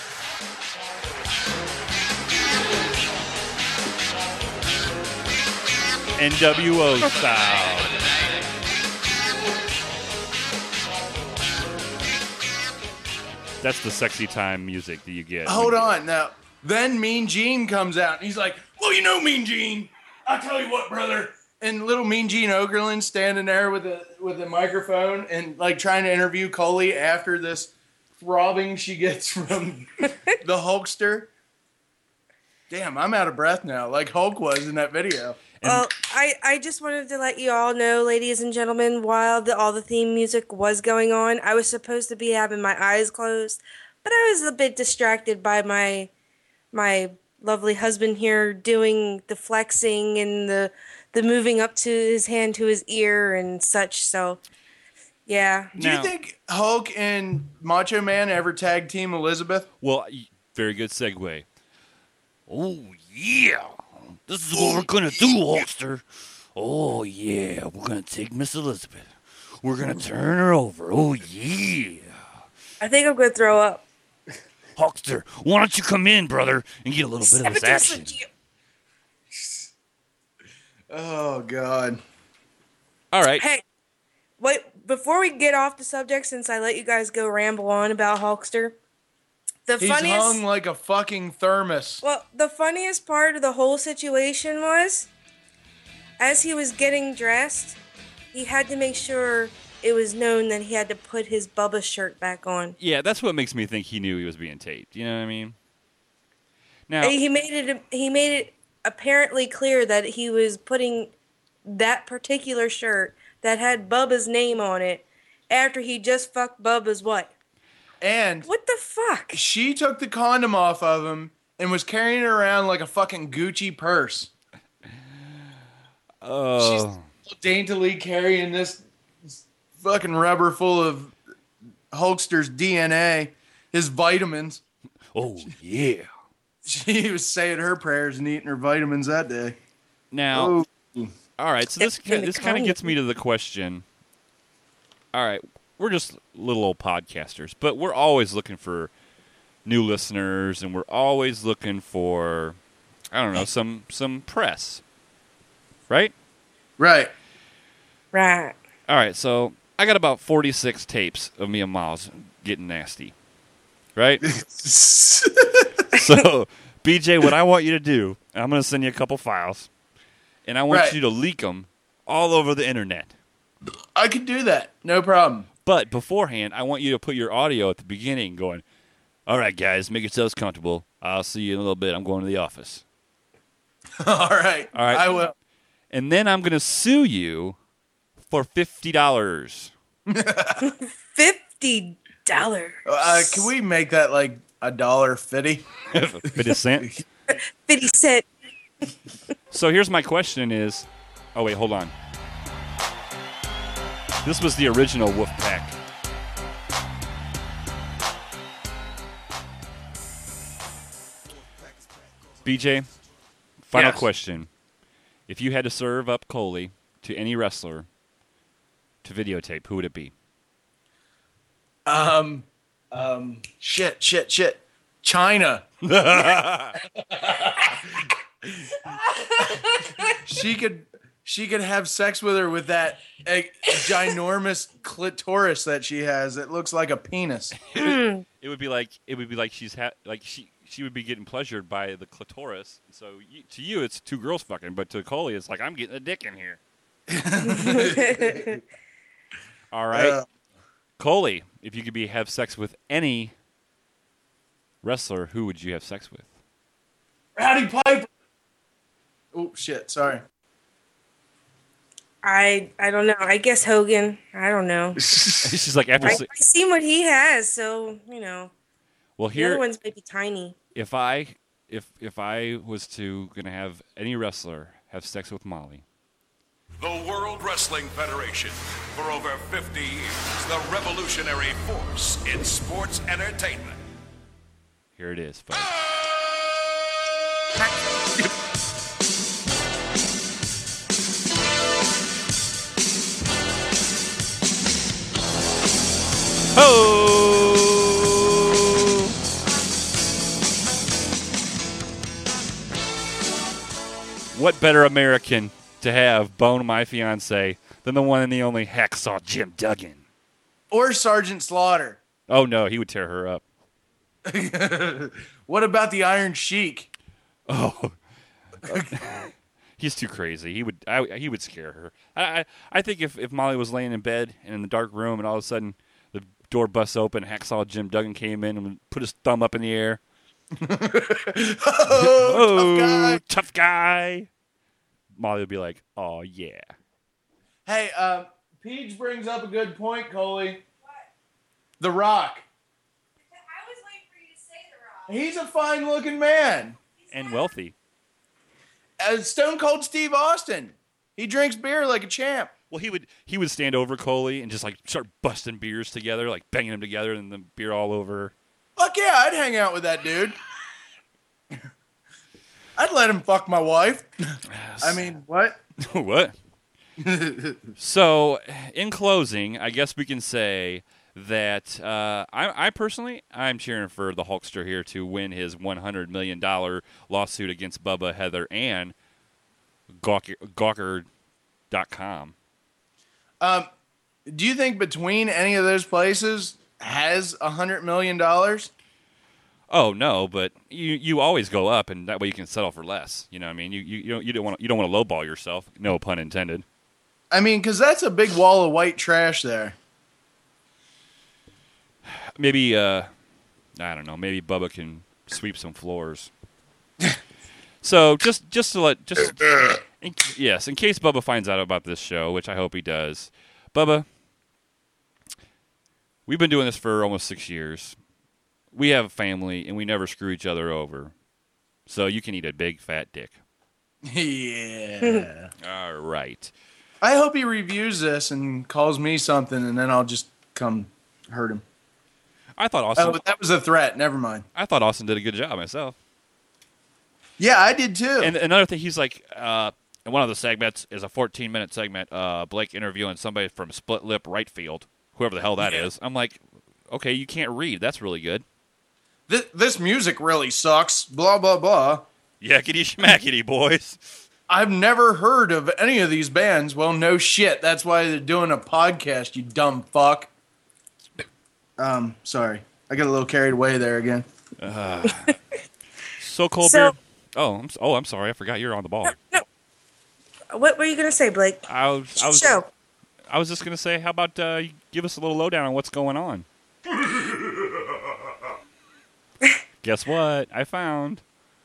Speaker 2: N W O style. That's the sexy time music that you get.
Speaker 18: Hold on now. Then Mean Gene comes out and he's like, "Well, you know, Mean Gene, I tell you what, brother." And little Mean Gene Okerlund standing there with a with a microphone and like trying to interview Coley after this throbbing she gets from the Hulkster. Damn, I'm out of breath now, like Hulk was in that video.
Speaker 19: Well, I, I just wanted to let you all know, ladies and gentlemen, while the, all the theme music was going on, I was supposed to be having my eyes closed, but I was a bit distracted by my my lovely husband here doing the flexing and the the moving up to his hand to his ear and such. So, yeah.
Speaker 18: Do you think Hulk and Macho Man ever tag team Elizabeth?
Speaker 2: Well, y- very good segue.
Speaker 10: Oh, yeah. This is what we're going to do, Hulkster. Oh, yeah. We're going to take Miss Elizabeth. We're going to turn her over. Oh, yeah.
Speaker 19: I think I'm going to throw up.
Speaker 10: Hulkster, why don't you come in, brother, and get a little bit of this action?
Speaker 18: Oh, God.
Speaker 2: All right.
Speaker 19: Hey, wait, before we get off the subject, since I let you guys go ramble on about Hulkster, the
Speaker 18: He's
Speaker 19: funniest...
Speaker 18: hung like a fucking thermos.
Speaker 19: Well, the funniest part of the whole situation was, as he was getting dressed, he had to make sure it was known that he had to put his Bubba shirt back on.
Speaker 2: Yeah, that's what makes me think he knew he was being taped. You know what I mean? Now,
Speaker 19: And he made it. He made it apparently clear that he was putting that particular shirt that had Bubba's name on it after he just fucked Bubba's what?
Speaker 18: And
Speaker 19: what the fuck?
Speaker 18: She took the condom off of him and was carrying it around like a fucking Gucci purse.
Speaker 2: Oh.
Speaker 18: She's daintily carrying this fucking rubber full of Hulkster's D N A, his vitamins.
Speaker 10: Oh, yeah.
Speaker 18: She was saying her prayers and eating her vitamins that day.
Speaker 2: Now,
Speaker 18: Oh.
Speaker 2: all right, so this,
Speaker 18: In the
Speaker 2: this kind of
Speaker 18: Kanye.
Speaker 2: gets me to the question. All right, we're just little old podcasters, but we're always looking for new listeners, and we're always looking for, I don't know, some some press. Right?
Speaker 18: Right.
Speaker 19: Right.
Speaker 2: All right, so I got about forty-six tapes of me and Miles getting nasty. Right? So, B J, what I want you to do, I'm going to send you a couple files, and I want
Speaker 18: Right.
Speaker 2: you to leak them all over the internet.
Speaker 18: I could do that. No problem.
Speaker 2: But beforehand, I want you to put your audio at the beginning going, all right, guys, make yourselves comfortable. I'll see you in a little bit. I'm going to the office.
Speaker 18: All right.
Speaker 2: All right.
Speaker 18: I will.
Speaker 2: And then I'm going to sue you for fifty dollars.
Speaker 19: Fifty dollars.
Speaker 18: Uh, can we make that like a dollar fifty?
Speaker 2: fifty cent?
Speaker 19: Fifty cent.
Speaker 2: So here's my question is, oh, wait, hold on. This was the original Wolfpack. B J, final
Speaker 18: Yes.
Speaker 2: question. If you had to serve up Coley to any wrestler to videotape, who would it be?
Speaker 18: Um, um, shit, shit, shit. China. she could, she could have sex with her with that uh, ginormous clitoris that she has. It looks like a penis.
Speaker 2: It would be like it would be like she's ha- like she she would be getting pleasured by the clitoris. So you, to you, it's two girls fucking, but to Coley, it's like I'm getting a dick in here. All right,
Speaker 18: Uh.
Speaker 2: Coley, if you could be have sex with any wrestler, who would you have sex with?
Speaker 18: Rowdy Piper. Oh shit! Sorry.
Speaker 19: I I don't know. I guess Hogan. I don't know.
Speaker 2: She's like after.
Speaker 19: I,
Speaker 2: se-
Speaker 19: I seen what he has, so you know.
Speaker 2: well,
Speaker 19: The
Speaker 2: here,
Speaker 19: other ones might be tiny.
Speaker 2: if I if if I was to gonna have any wrestler have sex with Molly,
Speaker 11: The World Wrestling Federation. For over fifty years, the revolutionary force in sports entertainment.
Speaker 2: here it is, folks. Oh! What better American to have bone my fiance than the one and the only Hacksaw Jim Duggan?
Speaker 18: Or Sergeant Slaughter.
Speaker 2: Oh no, he would tear her up.
Speaker 18: What about the Iron Sheik?
Speaker 2: Oh, he's too crazy. He would I, he would scare her. I, I I think if, if Molly was laying in bed and in the dark room and all of a sudden the door busts open, Hacksaw Jim Duggan came in and put his thumb up in the air.
Speaker 18: oh, tough guy.
Speaker 2: Tough guy. Molly would be like, "Oh yeah."
Speaker 18: Hey, um, Peach brings up a good point, Coley. What? The Rock. I was waiting for you to say The Rock. He's a fine-looking man.
Speaker 2: And wealthy.
Speaker 18: Uh, Stone Cold Steve Austin. He drinks beer like a champ.
Speaker 2: Well, he would he would stand over Coley and just like start busting beers together, like banging them together, and the beer all over her.
Speaker 18: Fuck yeah, I'd hang out with that dude. I'd let him fuck my wife. I mean, what?
Speaker 2: What? So, in closing, I guess we can say that uh, I, I personally, I'm cheering for the Hulkster here to win his one hundred million dollars lawsuit against Bubba, Heather, and Gawker, Gawker dot com.
Speaker 18: Um, do you think between any of those places has a hundred million dollars?
Speaker 2: Oh no, but you you always go up, and that way you can settle for less. You know what I mean? You you you don't you don't want you don't want to lowball yourself. No pun intended.
Speaker 18: I mean, because that's a big wall of white trash there.
Speaker 2: Maybe uh, I don't know. Maybe Bubba can sweep some floors. So just just to let just in, yes, in case Bubba finds out about this show, which I hope he does, Bubba, We've been doing this for almost six years. We have a family, and we never screw each other over. So you can eat a big, fat dick.
Speaker 18: Yeah.
Speaker 2: All right.
Speaker 18: I hope he reviews this and calls me something, and then I'll just come hurt him.
Speaker 2: I thought Austin...
Speaker 18: Oh, but that was a threat. Never mind.
Speaker 2: I thought Austin did a good job myself.
Speaker 18: Yeah, I did too.
Speaker 2: And another thing, he's like, uh, one of the segments is a fourteen-minute segment, uh, Blake interviewing somebody from Split Lip Right Field, whoever the hell that
Speaker 18: Yeah.
Speaker 2: is. I'm like, okay, you can't read. That's really good.
Speaker 18: This, this music really sucks. Blah, blah, blah.
Speaker 2: Yakety schmackety, boys.
Speaker 18: I've never heard of any of these bands. Well, no shit. That's why they're doing a podcast, you dumb fuck. Um, sorry. I got a little carried away there again.
Speaker 2: Uh, so cold
Speaker 19: So-
Speaker 2: beer. Oh, I'm, s- oh, I'm sorry. I forgot you're on the ball.
Speaker 19: What were you going to say, Blake?
Speaker 2: I was, I was,
Speaker 19: Show.
Speaker 2: I was just going to say, how about uh, you give us a little lowdown on what's going on? Guess what? I found.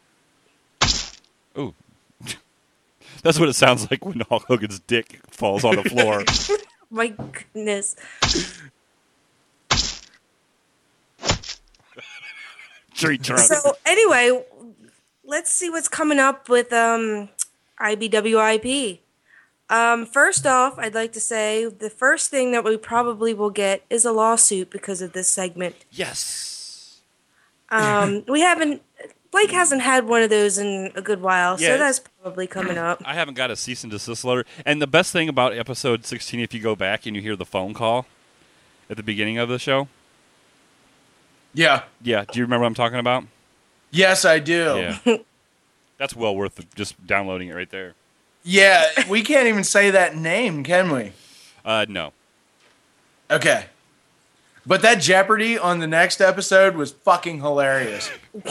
Speaker 2: Ooh. That's what it sounds like when Hulk Hogan's dick falls on the floor.
Speaker 19: My goodness.
Speaker 2: Tree trunk.
Speaker 19: So anyway, let's see what's coming up with um, I B W I P. Um, first off, I'd like to say the first thing that we probably will get is a lawsuit because of this segment.
Speaker 2: Yes.
Speaker 19: Um, we haven't. Blake hasn't had one of those in a good while,
Speaker 2: Yeah,
Speaker 19: so
Speaker 2: it's-
Speaker 19: that's probably coming up.
Speaker 2: I haven't got a cease and desist letter. And the best thing about episode sixteen, if you go back and you hear the phone call at the beginning of the show.
Speaker 18: Yeah.
Speaker 2: Yeah. Do you remember what I'm talking about?
Speaker 18: Yes, I do.
Speaker 2: Yeah. That's well worth just downloading it right there.
Speaker 18: Yeah, we can't even say that name, can we?
Speaker 2: Uh, no.
Speaker 18: Okay. But that Jeopardy on the next episode was fucking hilarious.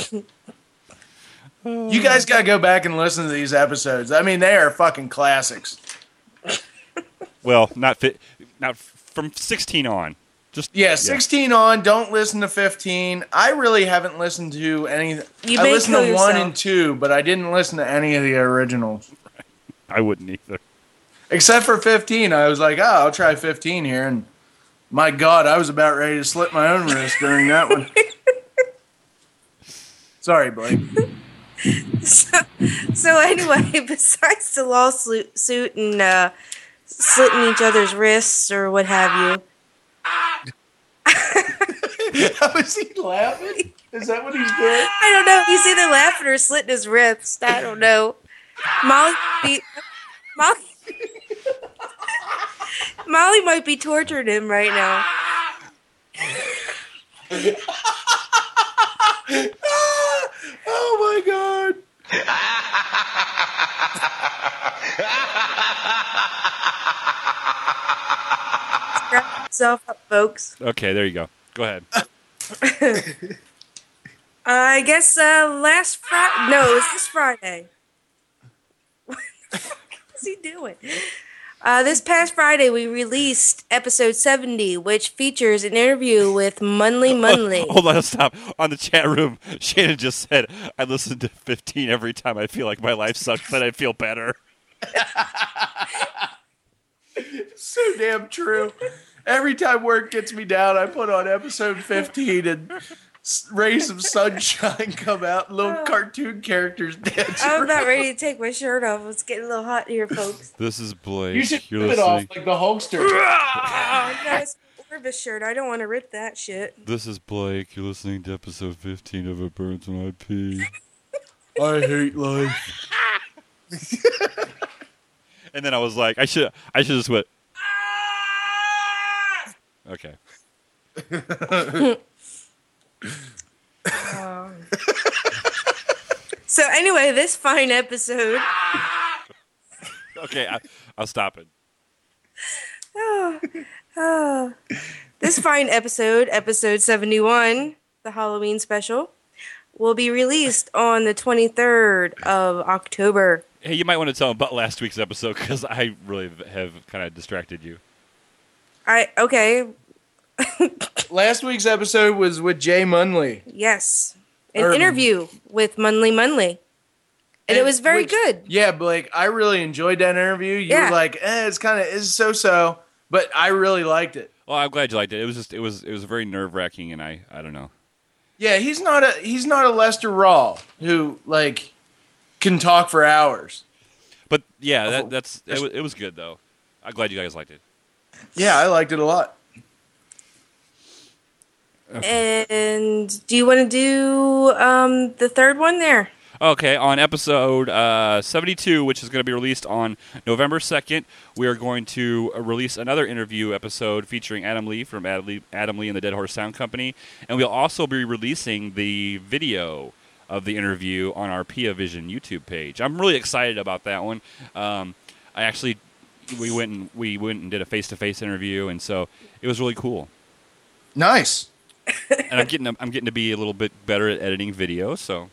Speaker 18: You guys got to go back and listen to these episodes. I mean, they are fucking classics.
Speaker 2: Well, not fit. Not from sixteen on. Just
Speaker 18: Yeah, sixteen on. Don't listen to fifteen. I really haven't listened to any.
Speaker 19: You
Speaker 18: I
Speaker 19: may
Speaker 18: listened
Speaker 19: kill
Speaker 18: to one
Speaker 19: yourself.
Speaker 18: and two, but I didn't listen to any of the originals.
Speaker 2: I wouldn't either.
Speaker 18: Except for fifteen. I was like, oh, I'll try fifteen here. And my God, I was about ready to slit my own wrist during that one. Sorry, Blake.
Speaker 19: so, so anyway, besides the lawsuit suit and uh, slitting each other's wrists or what have you.
Speaker 18: How is he laughing? Is that what he's doing?
Speaker 19: I don't know. He's either laughing or slitting his wrists. I don't know. Molly, be, Molly, Molly might be torturing him right now.
Speaker 18: Oh my God.
Speaker 19: Strap yourself up, folks.
Speaker 2: Okay, there you go. Go ahead.
Speaker 19: Uh, I guess uh, last Friday. No, it was this Friday. What the fuck is he doing? Uh, this past Friday, we released episode seventy, which features an interview with Munley Munley.
Speaker 2: Hold on, stop. On the chat room, Shannon just said, I listen to fifteen every time I feel like my life sucks, but I feel better.
Speaker 18: So damn true. Every time work gets me down, I put on episode fifteen and s- rays of sunshine come out, and little cartoon characters dance.
Speaker 19: I'm about ready to take my shirt off. It's getting a little hot here, folks.
Speaker 2: This is Blake.
Speaker 18: You should
Speaker 2: You're
Speaker 18: rip it off
Speaker 2: listening.
Speaker 18: like the Hulkster.
Speaker 19: Oh, no, it's my Orvis shirt. I don't want to rip that shit.
Speaker 2: This is Blake. You're listening to episode fifteen of It Burns When I Pee.
Speaker 18: I hate life.
Speaker 2: And then I was like, I should I should just went. Okay.
Speaker 19: Um, so anyway, this fine episode.
Speaker 2: Okay, I, I'll stop it.
Speaker 19: Oh, oh. This fine episode, episode seventy-one, the Halloween special, will be released on the twenty-third of October.
Speaker 2: Hey, you might want to tell them about last week's episode because I really have kind of distracted you.
Speaker 19: I okay.
Speaker 18: Last week's episode was with Jay Munley.
Speaker 19: Yes, an
Speaker 18: Or-
Speaker 19: interview with Munley Munley, and it was very
Speaker 18: which-
Speaker 19: good.
Speaker 18: Yeah, Blake, I really enjoyed that interview. You
Speaker 19: Yeah.
Speaker 18: were like, eh, it's kind of it's so-so, but I really liked it.
Speaker 2: Well, I'm glad you liked it. It was just it was it was very nerve wracking, and I I don't know.
Speaker 18: Yeah, he's not a he's not a Lester Raw who like can talk for hours.
Speaker 2: But yeah, that that's it was, it was good though. I'm glad you guys liked it.
Speaker 18: Yeah, I liked it a lot.
Speaker 19: And do you want to do um, the third one there?
Speaker 2: Okay, on episode uh, seventy-two, which is going to be released on November second, we are going to release another interview episode featuring Adam Lee from Adam Lee, Adam Lee and the Dead Horse Sound Company. And we'll also be releasing the video of the interview on our Pia Vision YouTube page. I'm really excited about that one. Um, I actually, we went and we went and did a face-to-face interview, and so it was really cool.
Speaker 18: Nice.
Speaker 2: And I'm getting I'm getting to be a little bit better at editing video, so.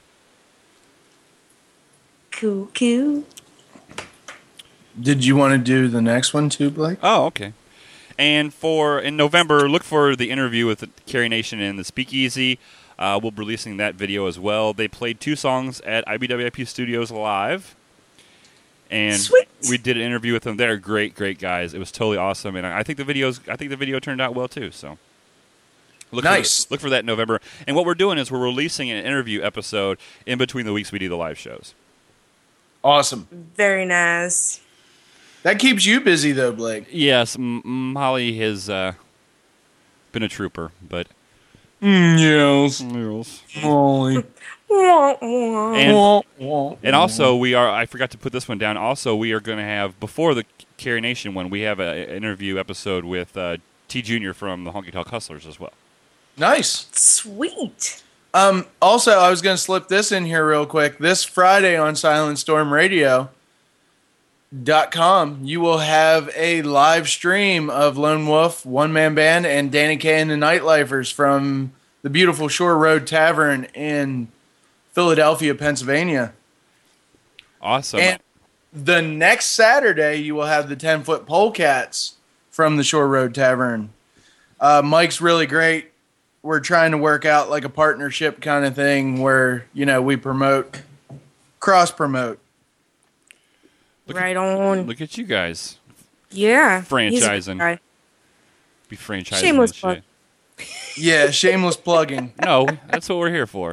Speaker 19: Cool, cool.
Speaker 18: Did you want to do the next one too, Blake?
Speaker 2: Oh, okay. And for in November, look for the interview with the Carrie Nation and the Speakeasy. Uh, we'll be releasing that video as well. They played two songs at I B W I P Studios live, and
Speaker 19: Sweet.
Speaker 2: we did an interview with them. They're great, great guys. It was totally awesome, and I think the videos. I think the video turned out well too. So. Look
Speaker 18: nice.
Speaker 2: For, look for that in November. And what we're doing is we're releasing an interview episode in between the weeks we do the live shows.
Speaker 18: Awesome.
Speaker 19: Very nice.
Speaker 18: That keeps you busy, though, Blake.
Speaker 2: Yes, M- Molly has uh, been a trooper, but...
Speaker 18: Mm, yes.
Speaker 2: Yes.
Speaker 18: Molly.
Speaker 2: and, and also, we are... I forgot to put this one down. Also, we are going to have, before the Carrie Nation one, we have an interview episode with uh, T. Junior from the Honky Tonk Hustlers as well.
Speaker 18: Nice.
Speaker 19: Sweet.
Speaker 18: Um, also, I was going to slip this in here real quick. This Friday on Silent Storm Radio dot com, you will have a live stream of Lone Wolf, One Man Band, and Danny Kaye and the Nightlifers from the beautiful Shore Road Tavern in Philadelphia, Pennsylvania.
Speaker 2: Awesome.
Speaker 18: And the next Saturday, you will have the ten-foot Polecats from the Shore Road Tavern. Uh, Mike's really great. We're trying to work out like a partnership kind of thing where, you know, we promote, cross-promote.
Speaker 2: Look
Speaker 19: right
Speaker 2: at,
Speaker 19: on.
Speaker 2: Look at you guys.
Speaker 19: Yeah.
Speaker 2: Franchising. Be franchising.
Speaker 19: Shameless
Speaker 2: shit.
Speaker 19: plug.
Speaker 18: Yeah, shameless plugging.
Speaker 2: No, that's what we're here for.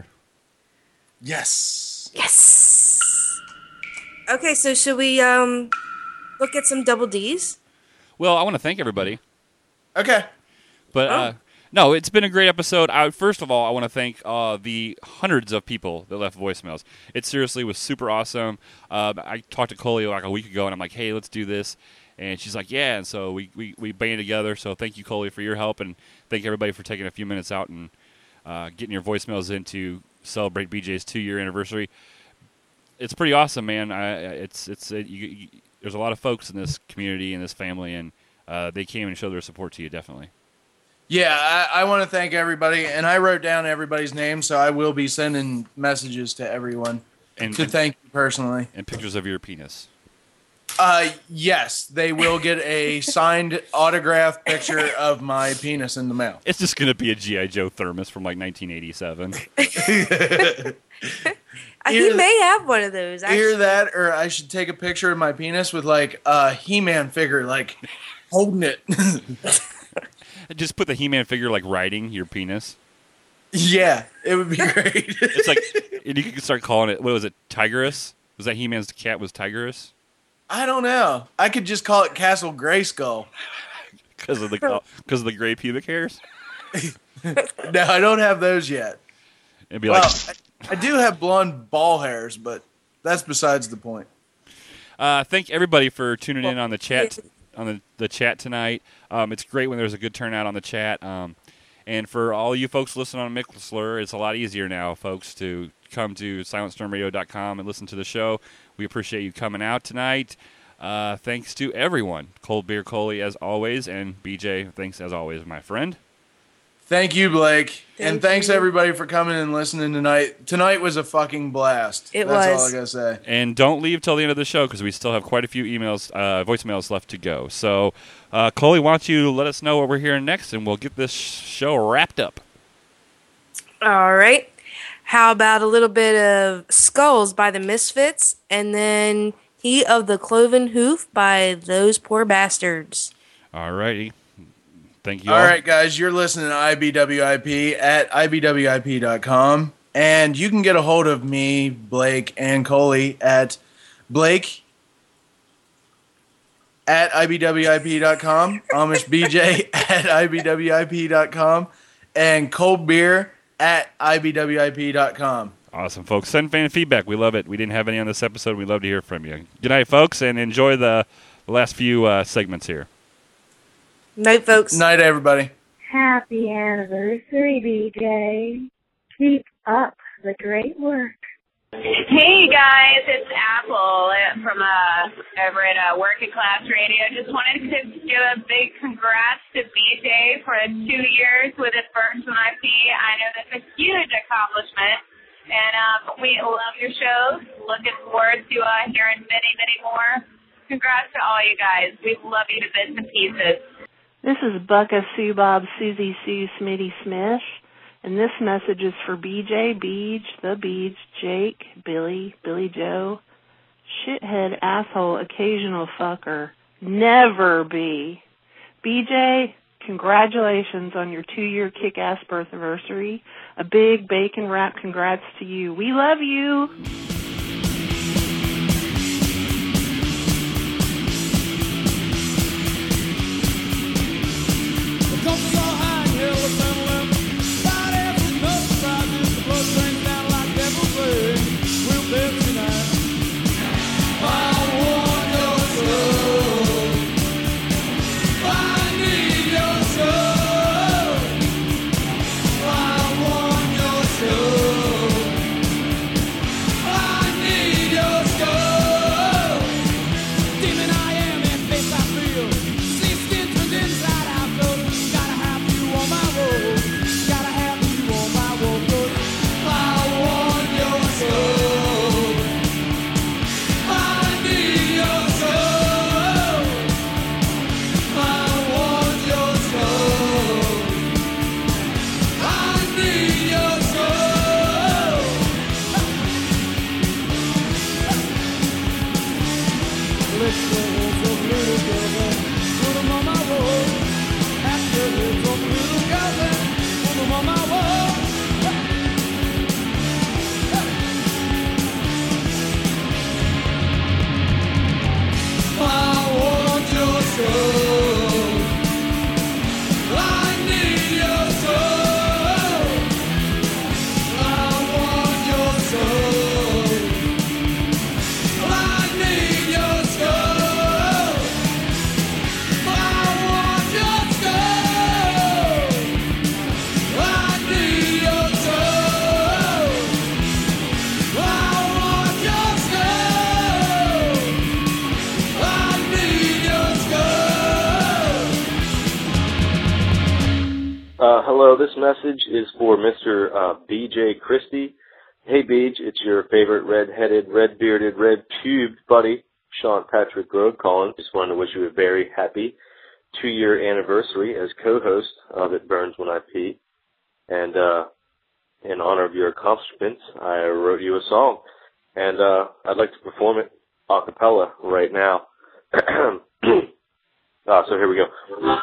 Speaker 18: Yes.
Speaker 19: Yes. Okay, so should we um look at some double D's?
Speaker 2: Well, I want to thank everybody.
Speaker 18: Okay.
Speaker 2: But,
Speaker 19: Oh.
Speaker 2: uh, no, it's been a great episode. I, first of all, I want to thank uh, the hundreds of people that left voicemails. It seriously was super awesome. Uh, I talked to Coley like a week ago, and I'm like, hey, let's do this. And she's like, yeah. And so we, we, we banded together. So thank you, Coley, for your help. And thank everybody for taking a few minutes out and uh, getting your voicemails in to celebrate B J's two-year anniversary. It's pretty awesome, man. I, it's it's it, you, you, There's a lot of folks in this community and this family, and uh, they came and showed their support to you, definitely.
Speaker 18: Yeah, I, I want to thank everybody, and I wrote down everybody's name, so I will be sending messages to everyone
Speaker 2: And,
Speaker 18: to thank you personally.
Speaker 2: And pictures of your penis.
Speaker 18: Uh, yes, they will get a signed autographed picture of my penis in the mail.
Speaker 2: It's just going to be a G I. Joe thermos from like nineteen eighty-seven.
Speaker 19: He may have one of those. Actually.
Speaker 18: Either that, or I should take a picture of my penis with like a He-Man figure, like holding it.
Speaker 2: Just put the He-Man figure like riding your penis.
Speaker 18: Yeah, it would be great.
Speaker 2: It's like, and you could start calling it, what was it, Tigress? Was that He-Man's cat was Tigress?
Speaker 18: I don't know. I could just call it Castle Grayskull.
Speaker 2: Because of the because of the gray pubic hairs?
Speaker 18: No, I don't have those yet.
Speaker 2: It'd be
Speaker 18: well,
Speaker 2: like,
Speaker 18: I, I do have blonde ball hairs, but that's besides the point.
Speaker 2: Uh, thank everybody for tuning in on the chat on the, the chat tonight. Um, it's great when there's a good turnout on the chat. Um, and for all you folks listening on Mixlr, it's a lot easier now, folks, to come to silent storm radio dot com and listen to the show. We appreciate you coming out tonight. Uh, thanks to everyone. Cold Beer Coley, as always, and B J, thanks as always, my friend.
Speaker 18: Thank you, Blake.
Speaker 19: Thank
Speaker 18: and thanks
Speaker 19: you.
Speaker 18: everybody for coming and listening tonight. Tonight was a fucking blast.
Speaker 19: It
Speaker 18: That's
Speaker 19: was.
Speaker 18: all I gotta say.
Speaker 2: And don't leave till the end of the show because we still have quite a few emails, uh, voicemails left to go. So, uh, Coley, why don't you let us know what we're hearing next, and we'll get this show wrapped up.
Speaker 19: All right. How about a little bit of Skulls by the Misfits, and then He of the Cloven Hoof by Those Poor Bastards.
Speaker 2: All righty. Thank you
Speaker 18: All
Speaker 2: all.
Speaker 18: right, guys, you're listening to I B W I P at I B W I P dot com. And you can get a hold of me, Blake, and Coley at Blake at I B W I P dot com, Amish B J at I B W I P dot com, and Cold Beer at I B W I P dot com.
Speaker 2: Awesome, folks. Send fan feedback. We love it. We didn't have any on this episode. We'd love to hear from you. Good night, folks, and enjoy the, the last few uh, segments here.
Speaker 19: Night, folks.
Speaker 18: Night, everybody.
Speaker 12: Happy anniversary, B J. Keep up the great work.
Speaker 13: Hey guys, it's Apple from uh, over at uh, Working Class Radio. Just wanted to give a big congrats to B J for two years with his Burns and I P. I know that's a huge accomplishment, and um, we love your shows. Looking forward to uh, hearing many, many more. Congrats to all you guys. We love you to bits and pieces.
Speaker 25: This is Bucka Sue Bob Susie Sue Smitty Smith, and this message is for B J, Beej, The Beej, Jake, Billy, Billy Joe, shithead, asshole, occasional fucker, never be. B J, congratulations on your two-year kick-ass birth anniversary. A big bacon wrap congrats to you. We love you.
Speaker 15: Uh, hello, this message is for Mister Uh, B J Christie. Hey, Beej, it's your favorite red-headed, red-bearded, red-pubed buddy, Sean Patrick Grode calling. Just wanted to wish you a very happy two-year anniversary as co-host of It Burns When I Pee. And uh, in honor of your accomplishments, I wrote you a song. And uh, I'd like to perform it a cappella right now. uh, so here we go.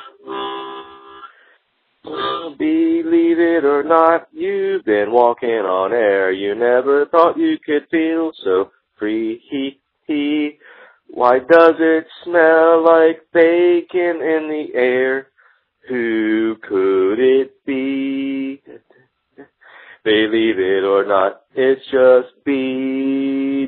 Speaker 15: Believe it or not, you've been walking on air. You never thought you could feel so free. He, he. Why does it smell like bacon in the air? Who could it be? Believe it or not, it's just Beej.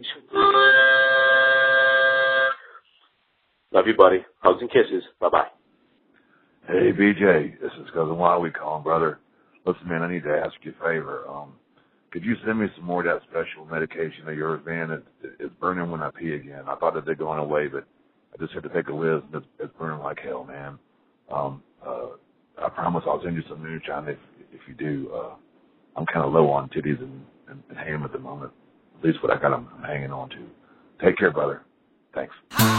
Speaker 15: Love you, buddy. Hugs and kisses. Bye-bye.
Speaker 16: Hey, B J, this is Cousin Wiley calling, brother. Listen, man, I need to ask you a favor. Um, could you send me some more of that special medication of yours, man? It, it, it's burning when I pee again. I thought that they're going away, but I just had to take a whiz, and it's, it's burning like hell, man. Um, uh, I promise I'll send you some moonshine if, if you do. Uh, I'm kind of low on titties and, and, and ham at the moment. At least what I got I'm, I'm hanging on to. Take care, brother. Thanks.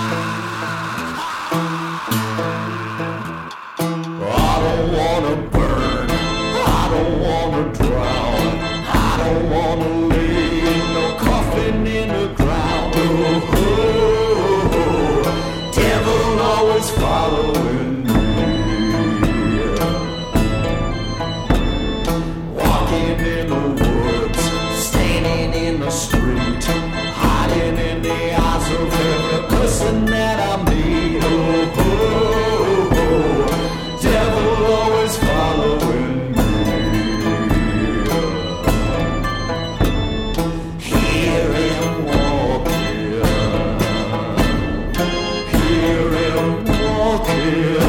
Speaker 23: I don't wanna burn, I don't wanna drown, I don't wanna lay in no coffin in the ground. Oh, oh, oh, devil always following me. in the street, hiding in the eyes of every person that I meet. Oh, oh, oh, devil always following me. Hear him walking, hear him walking.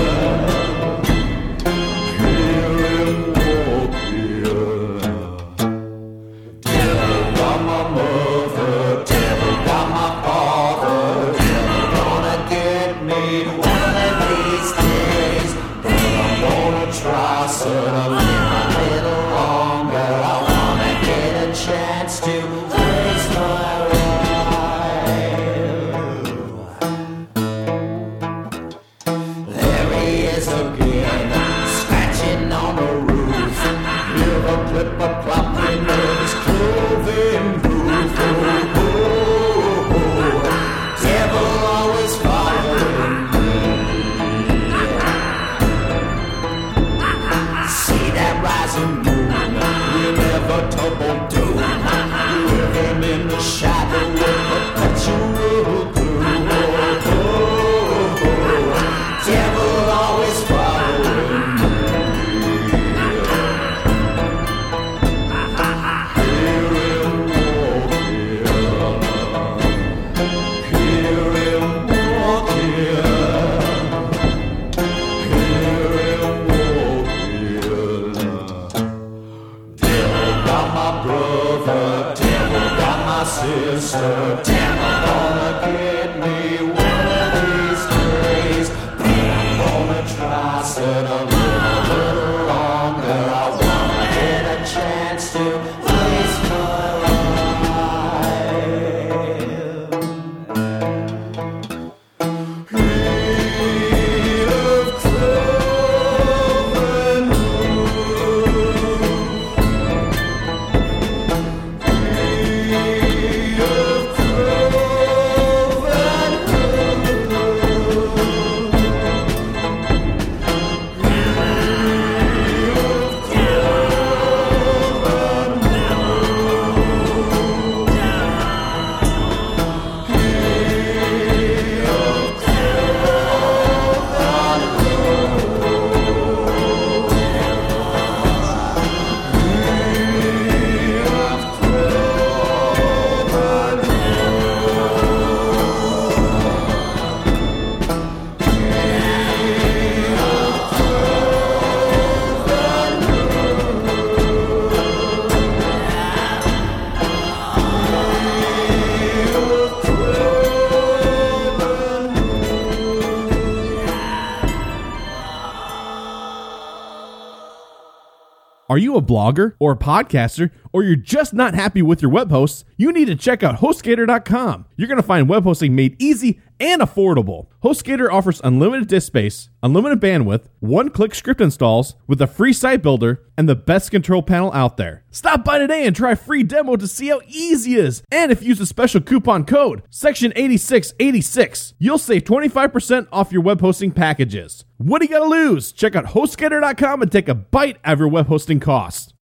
Speaker 1: Are you a blogger or a podcaster, or you're just not happy with your web hosts? You need to check out HostGator dot com. You're going to find web hosting made easy and affordable. HostGator offers unlimited disk space, unlimited bandwidth, one-click script installs with a free site builder, and the best control panel out there. Stop by today and try a free demo to see how easy it is. And if you use the special coupon code, section eighty-six eighty-six, you'll save twenty-five percent off your web hosting packages. What do you got to lose? Check out HostGator dot com and take a bite out of your web hosting costs.